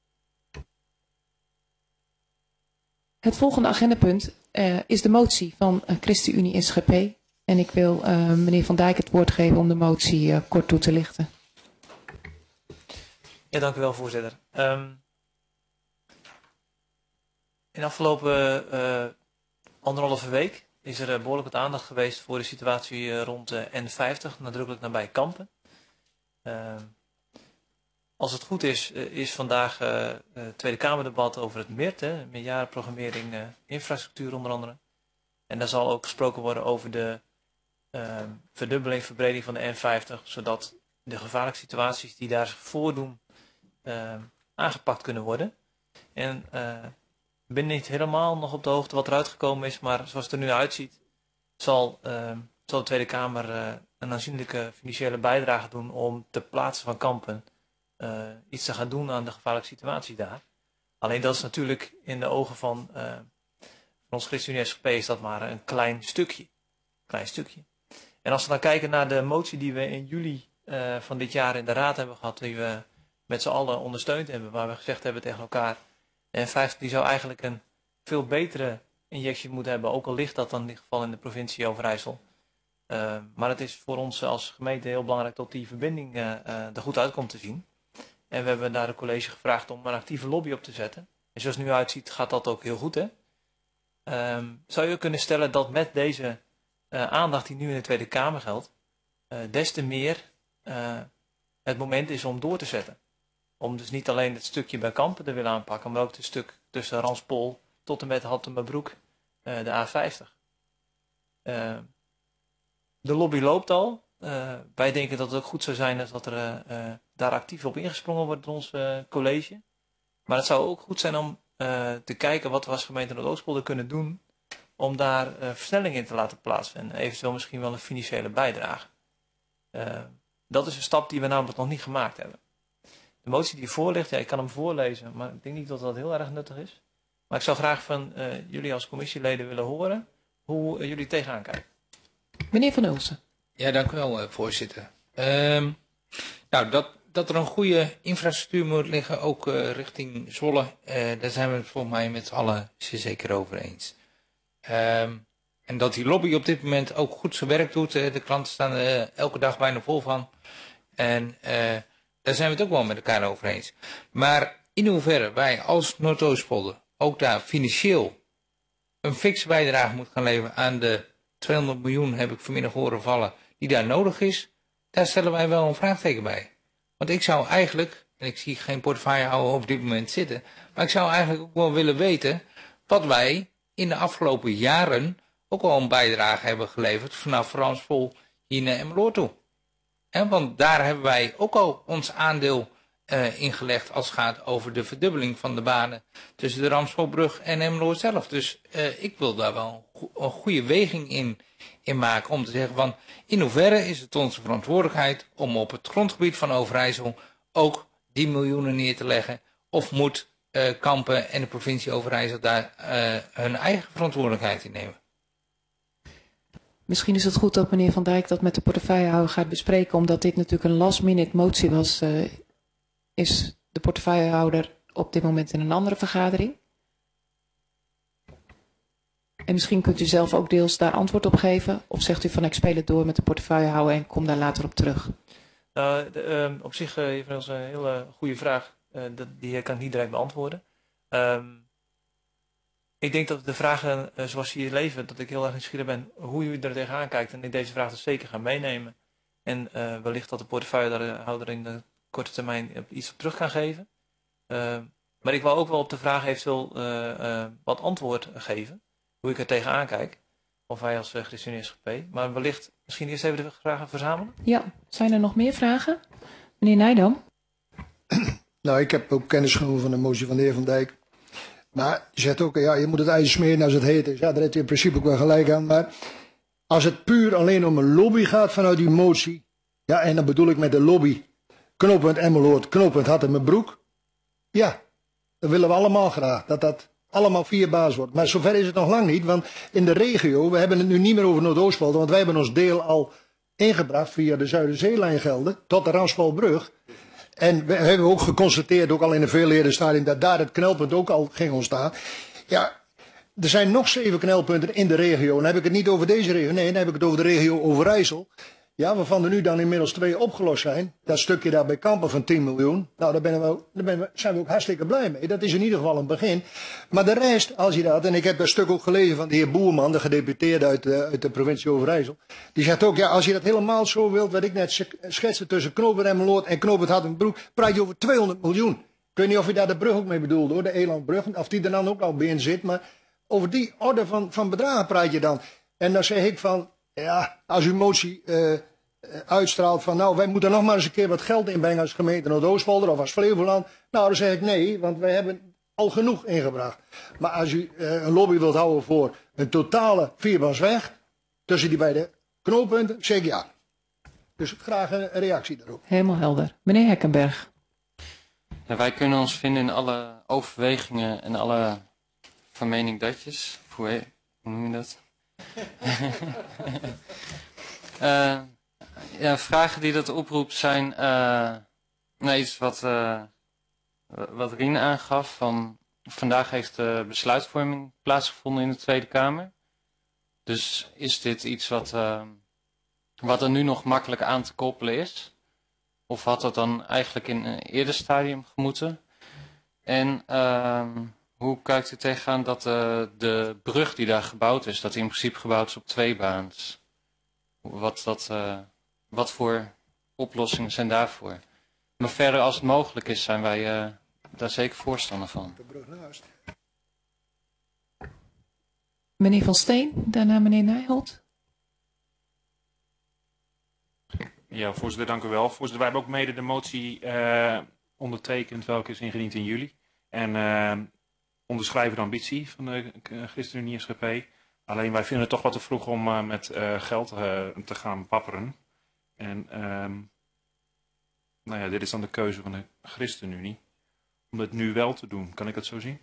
Speaker 1: Het volgende agendapunt uh, is de motie van uh, ChristenUnie S G P. En ik wil uh, meneer Van Dijk het woord geven om de motie uh, kort toe te lichten.
Speaker 13: Ja, dank u wel, voorzitter. Um, in de afgelopen uh, anderhalve week is er uh, behoorlijk wat aandacht geweest voor de situatie uh, rond de N vijftig, nadrukkelijk nabij Kampen. Uh, als het goed is, uh, is vandaag uh, uh, Tweede Kamerdebat over het M I R T, hè, meerjarenprogrammering uh, infrastructuur onder andere. En daar zal ook gesproken worden over de uh, verdubbeling, verbreding van de N vijftig, zodat de gevaarlijke situaties die daar zich voordoen uh, aangepakt kunnen worden. En uh, ik ben niet helemaal nog op de hoogte wat eruit gekomen is, maar zoals het er nu uitziet, zal, uh, zal de Tweede Kamer uh, een aanzienlijke financiële bijdrage doen om ter plaatse van Kampen uh, iets te gaan doen aan de gevaarlijke situatie daar. Alleen dat is natuurlijk in de ogen van, uh, van ons ChristenUnie S G P is dat maar een klein stukje. Klein stukje. En als we dan kijken naar de motie die we in juli uh, van dit jaar in de Raad hebben gehad, die we met z'n allen ondersteund hebben, waar we gezegd hebben tegen elkaar, de N vijftig die zou eigenlijk een veel betere injectie moeten hebben, ook al ligt dat dan in dit geval in de provincie Overijssel. Uh, maar het is voor ons als gemeente heel belangrijk dat die verbinding uh, uh, er goed uit komt te zien. En we hebben naar het college gevraagd om een actieve lobby op te zetten. En zoals het nu uitziet gaat dat ook heel goed, hè? Um, zou je kunnen stellen dat met deze uh, aandacht die nu in de Tweede Kamer geldt, uh, des te meer uh, het moment is om door te zetten. Om dus niet alleen het stukje bij Kampen te willen aanpakken, maar ook het stuk tussen Ranspol tot en met Hattemerbroek, uh, de A vijftig. Uh, de lobby loopt al. Uh, wij denken dat het ook goed zou zijn als dat er uh, uh, daar actief op ingesprongen wordt door ons uh, college. Maar het zou ook goed zijn om uh, te kijken wat we als gemeente Noordoostpolder kunnen doen om daar uh, versnelling in te laten plaatsvinden. En eventueel misschien wel een financiële bijdrage. Uh, dat is een stap die we namelijk nog niet gemaakt hebben. De motie die voor ligt, ja, ik kan hem voorlezen, maar ik denk niet dat dat heel erg nuttig is. Maar ik zou graag van uh, jullie als commissieleden willen horen hoe uh, jullie tegenaan kijken.
Speaker 1: Meneer Van Ulsen.
Speaker 15: Ja, dank u wel, uh, voorzitter. Um, nou, dat, dat er een goede infrastructuur moet liggen, ook uh, richting Zwolle, uh, daar zijn we het volgens mij met z'n allen zeer zeker over eens. Um, en dat die lobby op dit moment ook goed zijn werk doet, uh, de klanten staan er uh, elke dag bijna vol van. En uh, daar zijn we het ook wel met elkaar over eens. Maar in hoeverre wij als Noordoostpolder ook daar financieel een fikse bijdrage moeten gaan leveren aan de tweehonderd miljoen, heb ik vanmiddag horen vallen, die daar nodig is, daar stellen wij wel een vraagteken bij. Want ik zou eigenlijk, en ik zie geen portefeuillehouder op dit moment zitten, maar ik zou eigenlijk ook wel willen weten wat wij in de afgelopen jaren ook al een bijdrage hebben geleverd vanaf Ranspol hier naar Emmeloord toe. En want daar hebben wij ook al ons aandeel uh, ingelegd als het gaat over de verdubbeling van de banen tussen de Ramspolbrug en Emmeloord zelf. Dus uh, ik wil daar wel een, go een goede weging in, in maken om te zeggen van in hoeverre is het onze verantwoordelijkheid om op het grondgebied van Overijssel ook die miljoenen neer te leggen, of moet uh, Kampen en de provincie Overijssel daar uh, hun eigen verantwoordelijkheid in nemen?
Speaker 1: Misschien is het goed dat meneer Van Dijk dat met de portefeuillehouder gaat bespreken, omdat dit natuurlijk een last minute motie was. Uh, is de portefeuillehouder op dit moment in een andere vergadering? En misschien kunt u zelf ook deels daar antwoord op geven, of zegt u van ik speel het door met de portefeuillehouder en kom daar later op terug?
Speaker 13: Uh, de, uh, op zich uh, is een hele goede vraag, uh, dat, die kan ik niet direct beantwoorden. Um, Ik denk dat de vragen uh, zoals ze hier leven, dat ik heel erg nieuwsgierig ben hoe u er tegenaan kijkt. En ik deze vraag dus zeker ga meenemen. En uh, wellicht dat de portefeuillehouder in de korte termijn iets op terug kan geven. Uh, maar ik wil ook wel op de vraag eventueel uh, uh, wat antwoord geven. Hoe ik er tegenaan kijk. Of wij als uh, ChristenUnie S G P. Maar wellicht misschien eerst even de vragen verzamelen.
Speaker 1: Ja, zijn er nog meer vragen? Meneer Nijdam.
Speaker 10: Nou, ik heb ook kennis genomen van de motie van de heer Van Dijk. Maar je zegt ook, ja, je moet het ijzer smeren als het heet is. Ja, daar heeft u in principe ook wel gelijk aan. Maar als het puur alleen om een lobby gaat vanuit die motie. Ja, en dan bedoel ik met de lobby knooppunt Emmeloord, knooppunt Hattemerbroek. Ja, dat willen we allemaal graag. Dat dat allemaal via basis wordt. Maar zover is het nog lang niet. Want in de regio, we hebben het nu niet meer over Noordoostpolder. Want wij hebben ons deel al ingebracht via de Zuiderzeelijngelden tot de Ransvalbrug. En we hebben ook geconstateerd, ook al in een veel eerder stadium, dat daar het knelpunt ook al ging ontstaan. Ja, er zijn nog zeven knelpunten in de regio. En dan heb ik het niet over deze regio, nee, dan heb ik het over de regio Overijssel. Ja, waarvan er nu dan inmiddels twee opgelost zijn. Dat stukje daar bij Kampen van tien miljoen. Nou, daar, ben we, daar ben we, zijn we ook hartstikke blij mee. Dat is in ieder geval een begin. Maar de rest, als je dat, en ik heb dat stuk ook gelezen van de heer Boerman, de gedeputeerde uit de, uit de provincie Overijssel. Die zegt ook, ja, als je dat helemaal zo wilt, wat ik net schetste tussen Knopen en Meloord en Knopen Hartenbroek, praat je over tweehonderd miljoen. Ik weet niet of je daar de brug ook mee bedoelt hoor, de Elandbrug, of die er dan ook al bij in zit. Maar over die orde van, van bedragen praat je dan. En dan zeg ik van, ja, als uw motie uh, uitstraalt van, nou, wij moeten nog maar eens een keer wat geld inbrengen als gemeente Noordoostpolder of als Flevoland. Nou, dan zeg ik nee, want wij hebben al genoeg ingebracht. Maar als u uh, een lobby wilt houden voor een totale vierbansweg tussen die beide knooppunten, zeg ik ja. Dus graag een reactie daarop.
Speaker 1: Helemaal helder. Meneer Hekkenberg.
Speaker 9: Ja, wij kunnen ons vinden in alle overwegingen en alle van mening datjes. Hoe, heet, hoe noem je dat? uh, ja, vragen die dat oproept zijn uh, nou, iets wat, uh, wat Rien aangaf. Van, vandaag heeft de besluitvorming plaatsgevonden in de Tweede Kamer. Dus is dit iets wat, uh, wat er nu nog makkelijk aan te koppelen is? Of had dat dan eigenlijk in een eerder stadium gemoeten? En uh, hoe kijkt u tegenaan dat uh, de brug die daar gebouwd is, dat die in principe gebouwd is op twee baans? Wat, dat, uh, wat voor oplossingen zijn daarvoor? Maar verder, als het mogelijk is, zijn wij uh, daar zeker voorstander van.
Speaker 10: De brug naast.
Speaker 1: Meneer Van Steen, daarna meneer Nijholt.
Speaker 20: Ja, voorzitter, dank u wel. Voorzitter, wij hebben ook mede de motie uh, ondertekend, welke is ingediend in juli. En uh, onderschrijven de ambitie van de ChristenUnie S G P. Alleen wij vinden het toch wat te vroeg om uh, met uh, geld uh, te gaan papperen. En uh, nou ja, dit is dan de keuze van de ChristenUnie. Om het nu wel te doen. Kan ik dat zo zien?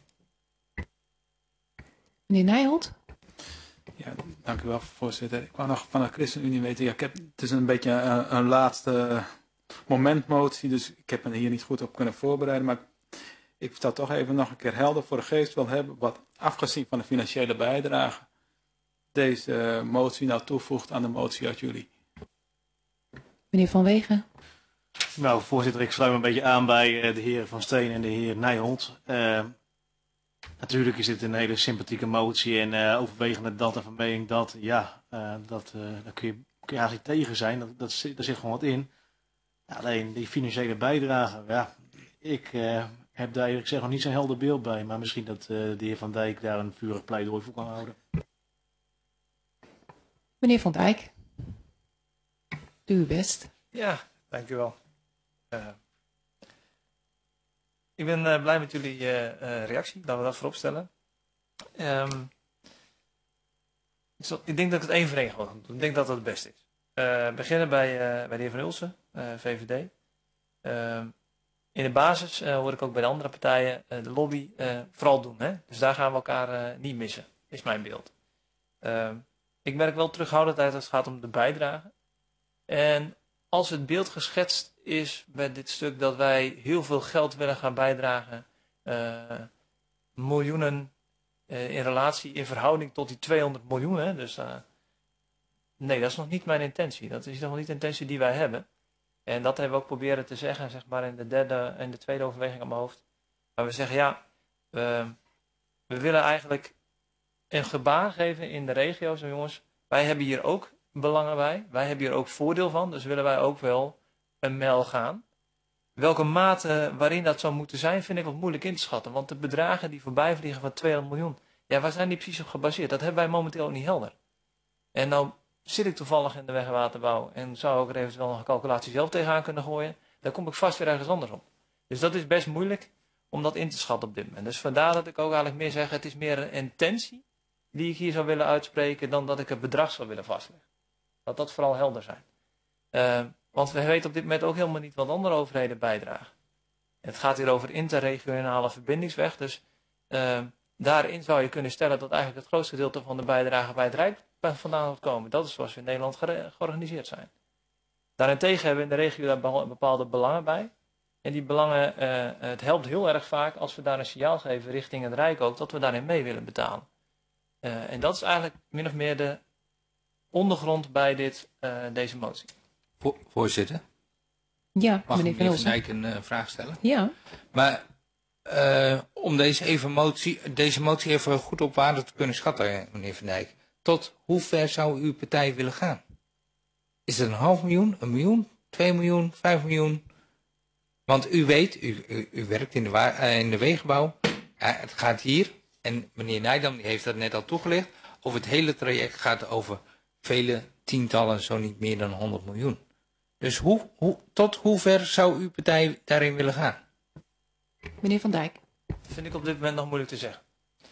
Speaker 1: Meneer Nijholt.
Speaker 14: Ja, dank u wel, voorzitter. Ik wou nog van de ChristenUnie weten. Ja, ik heb, het is een beetje een, een laatste momentmotie, dus ik heb me hier niet goed op kunnen voorbereiden. Maar ik stel toch even nog een keer helder voor de geest wil hebben, wat afgezien van de financiële bijdrage deze motie nou toevoegt aan de motie uit juli.
Speaker 1: Meneer Van Wegen.
Speaker 18: Nou, voorzitter, ik sluit me een beetje aan bij de heer Van Steen en de heer Nijholt. Uh, Natuurlijk is dit een hele sympathieke motie en uh, overwegende dat en van mening dat, ja, uh, dat, uh, daar kun je, kun je eigenlijk tegen zijn, dat, dat, daar zit gewoon wat in. Ja, alleen die financiële bijdrage, ja, ik uh, heb daar eerlijk gezegd nog niet zo'n helder beeld bij, maar misschien dat uh, de heer Van Dijk daar een vurig pleidooi voor kan houden.
Speaker 1: Meneer Van Dijk, doe uw best.
Speaker 13: Ja, dank u wel. Uh, Ik ben uh, blij met jullie uh, uh, reactie, laten we dat voorop stellen. Um, ik, zal, ik denk dat ik het één voor één ga doen. Ik denk dat dat het beste is. Uh, beginnen bij, uh, bij de heer Van Ulsen, uh, V V D. Uh, in de basis uh, hoor ik ook bij de andere partijen uh, de lobby uh, vooral doen. Hè? Dus daar gaan we elkaar uh, niet missen, is mijn beeld. Uh, ik merk wel terughoudendheid als het gaat om de bijdrage. En als het beeld geschetst is bij dit stuk dat wij heel veel geld willen gaan bijdragen, uh, miljoenen uh, in relatie, in verhouding tot die tweehonderd miljoen. Hè? Dus uh, nee, dat is nog niet mijn intentie. Dat is nog niet de intentie die wij hebben. En dat hebben we ook proberen te zeggen, zeg maar in de derde en de tweede overweging aan mijn hoofd. Maar we zeggen ja, uh, we willen eigenlijk een gebaar geven in de regio's. Jongens, wij hebben hier ook belangen bij. Wij hebben hier ook voordeel van. Dus willen wij ook wel een mijl gaan. Welke mate waarin dat zou moeten zijn, vind ik wat moeilijk in te schatten. Want de bedragen die voorbij vliegen van tweehonderd miljoen, ja, waar zijn die precies op gebaseerd? Dat hebben wij momenteel ook niet helder. En nou zit ik toevallig in de weg- en waterbouw en zou ik er eventueel nog een calculatie zelf tegenaan kunnen gooien. Dan kom ik vast weer ergens anders op. Dus dat is best moeilijk om dat in te schatten op dit moment. Dus vandaar dat ik ook eigenlijk meer zeg, het is meer een intentie die ik hier zou willen uitspreken dan dat ik het bedrag zou willen vastleggen. Dat dat vooral helder zijn. Uh, want we weten op dit moment ook helemaal niet wat andere overheden bijdragen. Het gaat hier over interregionale verbindingsweg. Dus uh, daarin zou je kunnen stellen dat eigenlijk het grootste gedeelte van de bijdrage bij het Rijk vandaan moet komen. Dat is zoals we in Nederland ge georganiseerd zijn. Daarentegen hebben we in de regio daar bepaalde belangen bij. En die belangen, uh, het helpt heel erg vaak als we daar een signaal geven richting het Rijk ook, dat we daarin mee willen betalen. Uh, en dat is eigenlijk min of meer de ondergrond bij dit, uh, deze motie.
Speaker 15: Vo voorzitter?
Speaker 1: Ja,
Speaker 15: Mag
Speaker 1: meneer
Speaker 15: ik
Speaker 1: Van
Speaker 15: meneer Van
Speaker 1: Hulsen.
Speaker 15: Dijk een uh, vraag stellen?
Speaker 1: Ja.
Speaker 15: Maar uh, om deze, even motie, deze motie even goed op waarde te kunnen schatten, meneer Van Dijk. Tot hoe ver zou uw partij willen gaan? Is het een half miljoen, een miljoen, twee miljoen, vijf miljoen? Want u weet, u, u, u werkt in de, uh, in de wegenbouw. Uh, het gaat hier, en meneer Nijdam die heeft dat net al toegelicht, over het hele traject gaat over vele tientallen, zo niet meer dan honderd miljoen. Dus hoe, hoe, tot hoe ver zou uw partij daarin willen gaan?
Speaker 1: Meneer Van Dijk.
Speaker 13: Dat vind ik op dit moment nog moeilijk te zeggen.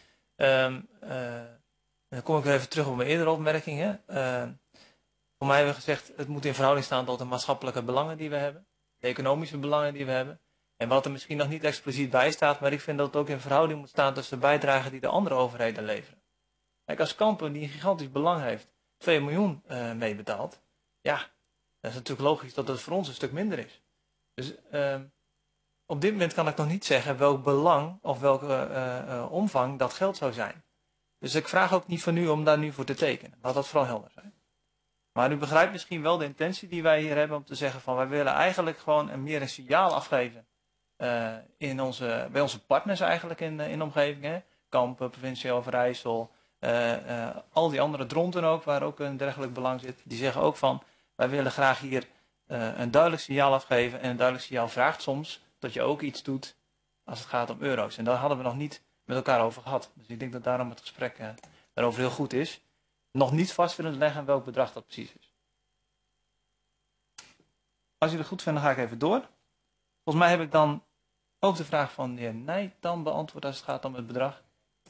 Speaker 13: Um, uh, dan kom ik weer even terug op mijn eerdere opmerkingen. Uh, voor mij hebben we gezegd, het moet in verhouding staan tot de maatschappelijke belangen die we hebben. De economische belangen die we hebben. En wat er misschien nog niet expliciet bij staat, maar ik vind dat het ook in verhouding moet staan tussen de bijdragen die de andere overheden leveren. Kijk, als Kampen, die een gigantisch belang heeft, twee miljoen uh, meebetaalt, ja, dan is het natuurlijk logisch dat het voor ons een stuk minder is. Dus uh, op dit moment kan ik nog niet zeggen welk belang of welke uh, uh, omvang dat geld zou zijn. Dus ik vraag ook niet van u om daar nu voor te tekenen. Laat dat vooral helder zijn. Maar u begrijpt misschien wel de intentie die wij hier hebben om te zeggen van wij willen eigenlijk gewoon een meer een signaal afgeven uh, in onze, bij onze partners eigenlijk in, in de omgeving. Hè? Kampen, provincie Overijssel, uh, uh, al die andere dronten ook, waar ook een dergelijk belang zit. Die zeggen ook van wij willen graag hier uh, een duidelijk signaal afgeven. En een duidelijk signaal vraagt soms dat je ook iets doet als het gaat om euro's. En daar hadden we nog niet met elkaar over gehad. Dus ik denk dat daarom het gesprek uh, daarover heel goed is. Nog niet vast willen leggen welk bedrag dat precies is. Als jullie het goed vinden, ga ik even door. Volgens mij heb ik dan ook de vraag van de heer Nijtam beantwoord als het gaat om het bedrag.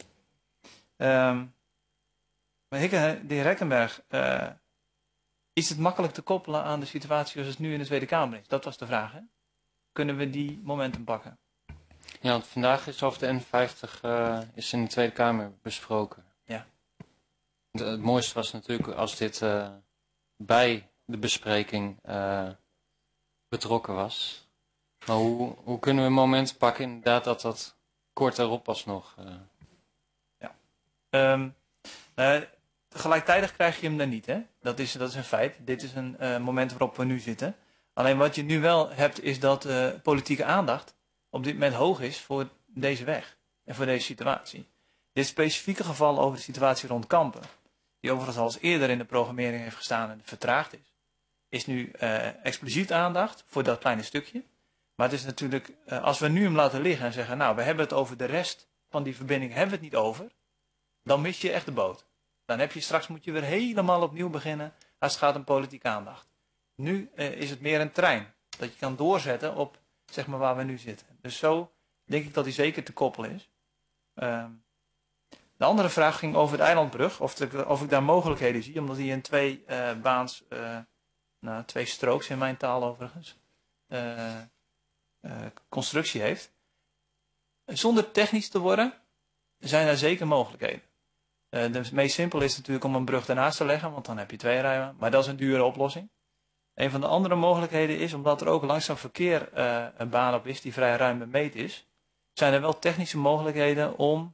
Speaker 13: Um, de heer Rekkenberg, uh, is het makkelijk te koppelen aan de situatie zoals het nu in de Tweede Kamer is? Dat was de vraag, hè? Kunnen we die momentum pakken?
Speaker 9: Ja, want vandaag is over de N vijftig uh, is in de Tweede Kamer besproken.
Speaker 13: Ja.
Speaker 9: Het, het mooiste was natuurlijk als dit uh, bij de bespreking uh, betrokken was. Maar hoe, hoe kunnen we een moment pakken inderdaad dat dat kort daarop alsnog... Uh...
Speaker 13: Ja. Um, uh, gelijktijdig krijg je hem dan niet, hè? Dat is, dat is een feit. Dit is een uh, moment waarop we nu zitten. Alleen wat je nu wel hebt is dat uh, politieke aandacht op dit moment hoog is voor deze weg en voor deze situatie. Dit specifieke geval over de situatie rond Kampen, die overigens al eens eerder in de programmering heeft gestaan en vertraagd is, is nu uh, expliciet aandacht voor dat kleine stukje. Maar het is natuurlijk, uh, als we nu hem laten liggen en zeggen, nou, we hebben het over de rest van die verbinding, hebben we het niet over, dan mis je echt de boot. Dan heb je straks, moet je weer helemaal opnieuw beginnen als het gaat om politieke aandacht. Nu uh, is het meer een trein, dat je kan doorzetten op, zeg maar, waar we nu zitten. Dus zo denk ik dat hij zeker te koppelen is. Uh, de andere vraag ging over de eilandbrug, of, de, of ik daar mogelijkheden zie, omdat hij een twee uh, baans, uh, nou, twee strooks in mijn taal overigens, uh, uh, constructie heeft. Zonder technisch te worden, zijn er zeker mogelijkheden. Uh, de meest simpel is natuurlijk om een brug ernaast te leggen, want dan heb je twee rijen, maar dat is een dure oplossing. Een van de andere mogelijkheden is, omdat er ook langzaam verkeer uh, een baan op is die vrij ruim bemeet is, zijn er wel technische mogelijkheden om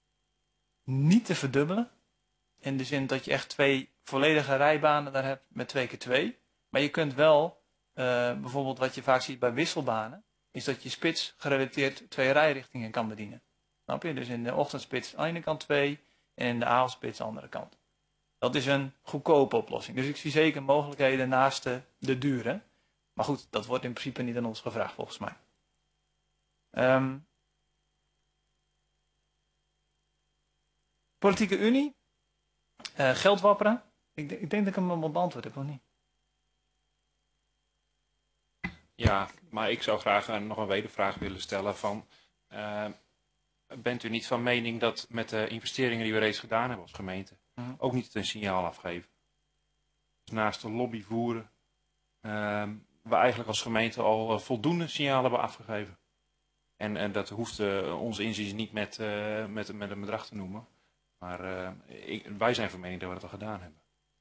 Speaker 13: niet te verdubbelen. In de zin dat je echt twee volledige rijbanen daar hebt met twee keer twee. Maar je kunt wel, uh, bijvoorbeeld wat je vaak ziet bij wisselbanen, is dat je spits gerelateerd twee rijrichtingen kan bedienen. Snap je? Dus in de ochtendspits aan de ene kant twee en in de avondspits aan de andere kant. Dat is een goedkope oplossing. Dus ik zie zeker mogelijkheden naast de, de dure. Maar goed, dat wordt in principe niet aan ons gevraagd volgens mij. Um, Politieke Unie. Uh, geld wapperen. Ik, ik denk dat ik hem wel beantwoord heb, of niet?
Speaker 20: Ja, maar ik zou graag uh, nog een wedervraag willen stellen van... Uh, bent u niet van mening dat met de investeringen die we reeds gedaan hebben als gemeente... Uh-huh. ook niet een signaal afgeven? Dus naast de lobby voeren... Uh, we eigenlijk als gemeente al uh, voldoende signaal hebben afgegeven. En, en dat hoeft uh, onze inziens niet met, uh, met, met een bedrag te noemen. Maar uh, ik, wij zijn van mening dat we dat al gedaan hebben.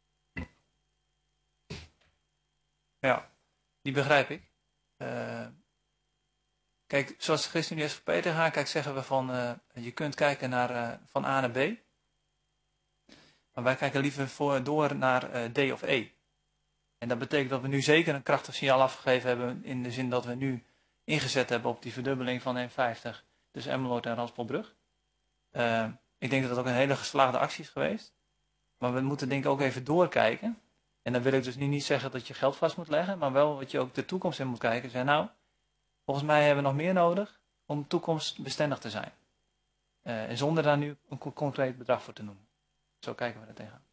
Speaker 13: Ja, die begrijp ik. Uh, kijk, zoals de ChristenUnie S V P tegenaan kijkt, zeggen we van uh, je kunt kijken naar uh, van A naar B. Maar wij kijken liever voor, door naar uh, D of E. En dat betekent dat we nu zeker een krachtig signaal afgegeven hebben in de zin dat we nu ingezet hebben op die verdubbeling van N vijftig tussen Emmeloord en Ransbodbrug. Uh, ik denk dat dat ook een hele geslaagde actie is geweest. Maar we moeten denk ik ook even doorkijken. En dan wil ik dus nu niet zeggen dat je geld vast moet leggen, maar wel wat je ook de toekomst in moet kijken. Zeg nou, volgens mij hebben we nog meer nodig om toekomstbestendig te zijn. Uh, en zonder daar nu een co concreet bedrag voor te noemen. Zo kijken we er tegenaan.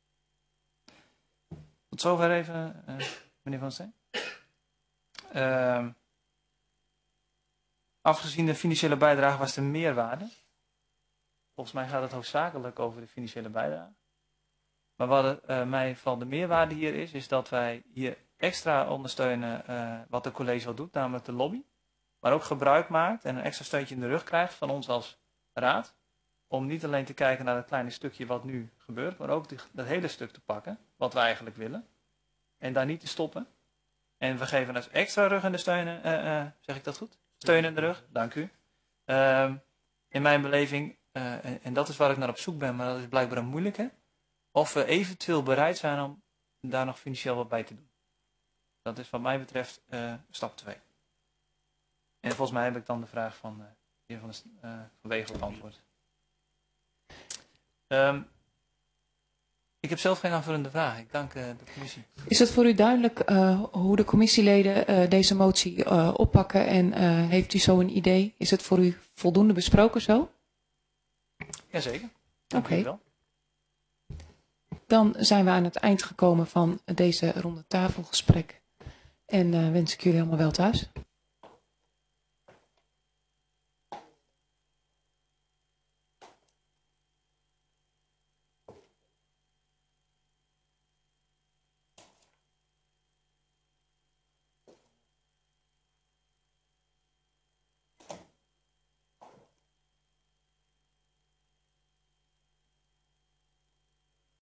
Speaker 13: Tot zover even, uh, meneer Van Steen. Uh, afgezien de financiële bijdrage was de meerwaarde. Volgens mij gaat het hoofdzakelijk over de financiële bijdrage. Maar wat het, uh, mij van de meerwaarde hier is, is dat wij hier extra ondersteunen uh, wat de college al doet, namelijk de lobby. Maar ook gebruik maakt en een extra steuntje in de rug krijgt van ons als raad. Om niet alleen te kijken naar dat kleine stukje wat nu gebeurt, maar ook die, dat hele stuk te pakken, wat wij eigenlijk willen. En daar niet te stoppen. En we geven dus extra rug in de steunen, uh, uh, zeg ik dat goed? Steun in de rug, dank u. Uh, in mijn beleving, uh, en, en dat is waar ik naar op zoek ben, maar dat is blijkbaar een moeilijke. Of we eventueel bereid zijn om daar nog financieel wat bij te doen. Dat is wat mij betreft uh, stap twee. En volgens mij heb ik dan de vraag van de heer Van, de, uh, van Wegel beantwoord. Um, ik heb zelf geen aanvullende vraag. Ik dank uh, de commissie.
Speaker 1: Is het voor u duidelijk uh, hoe de commissieleden uh, deze motie uh, oppakken en uh, heeft u zo een idee? Is het voor u voldoende besproken zo?
Speaker 13: Jazeker.
Speaker 1: Oké. Okay. Dan zijn we aan het eind gekomen van deze ronde tafelgesprek. En uh, wens ik jullie allemaal wel thuis.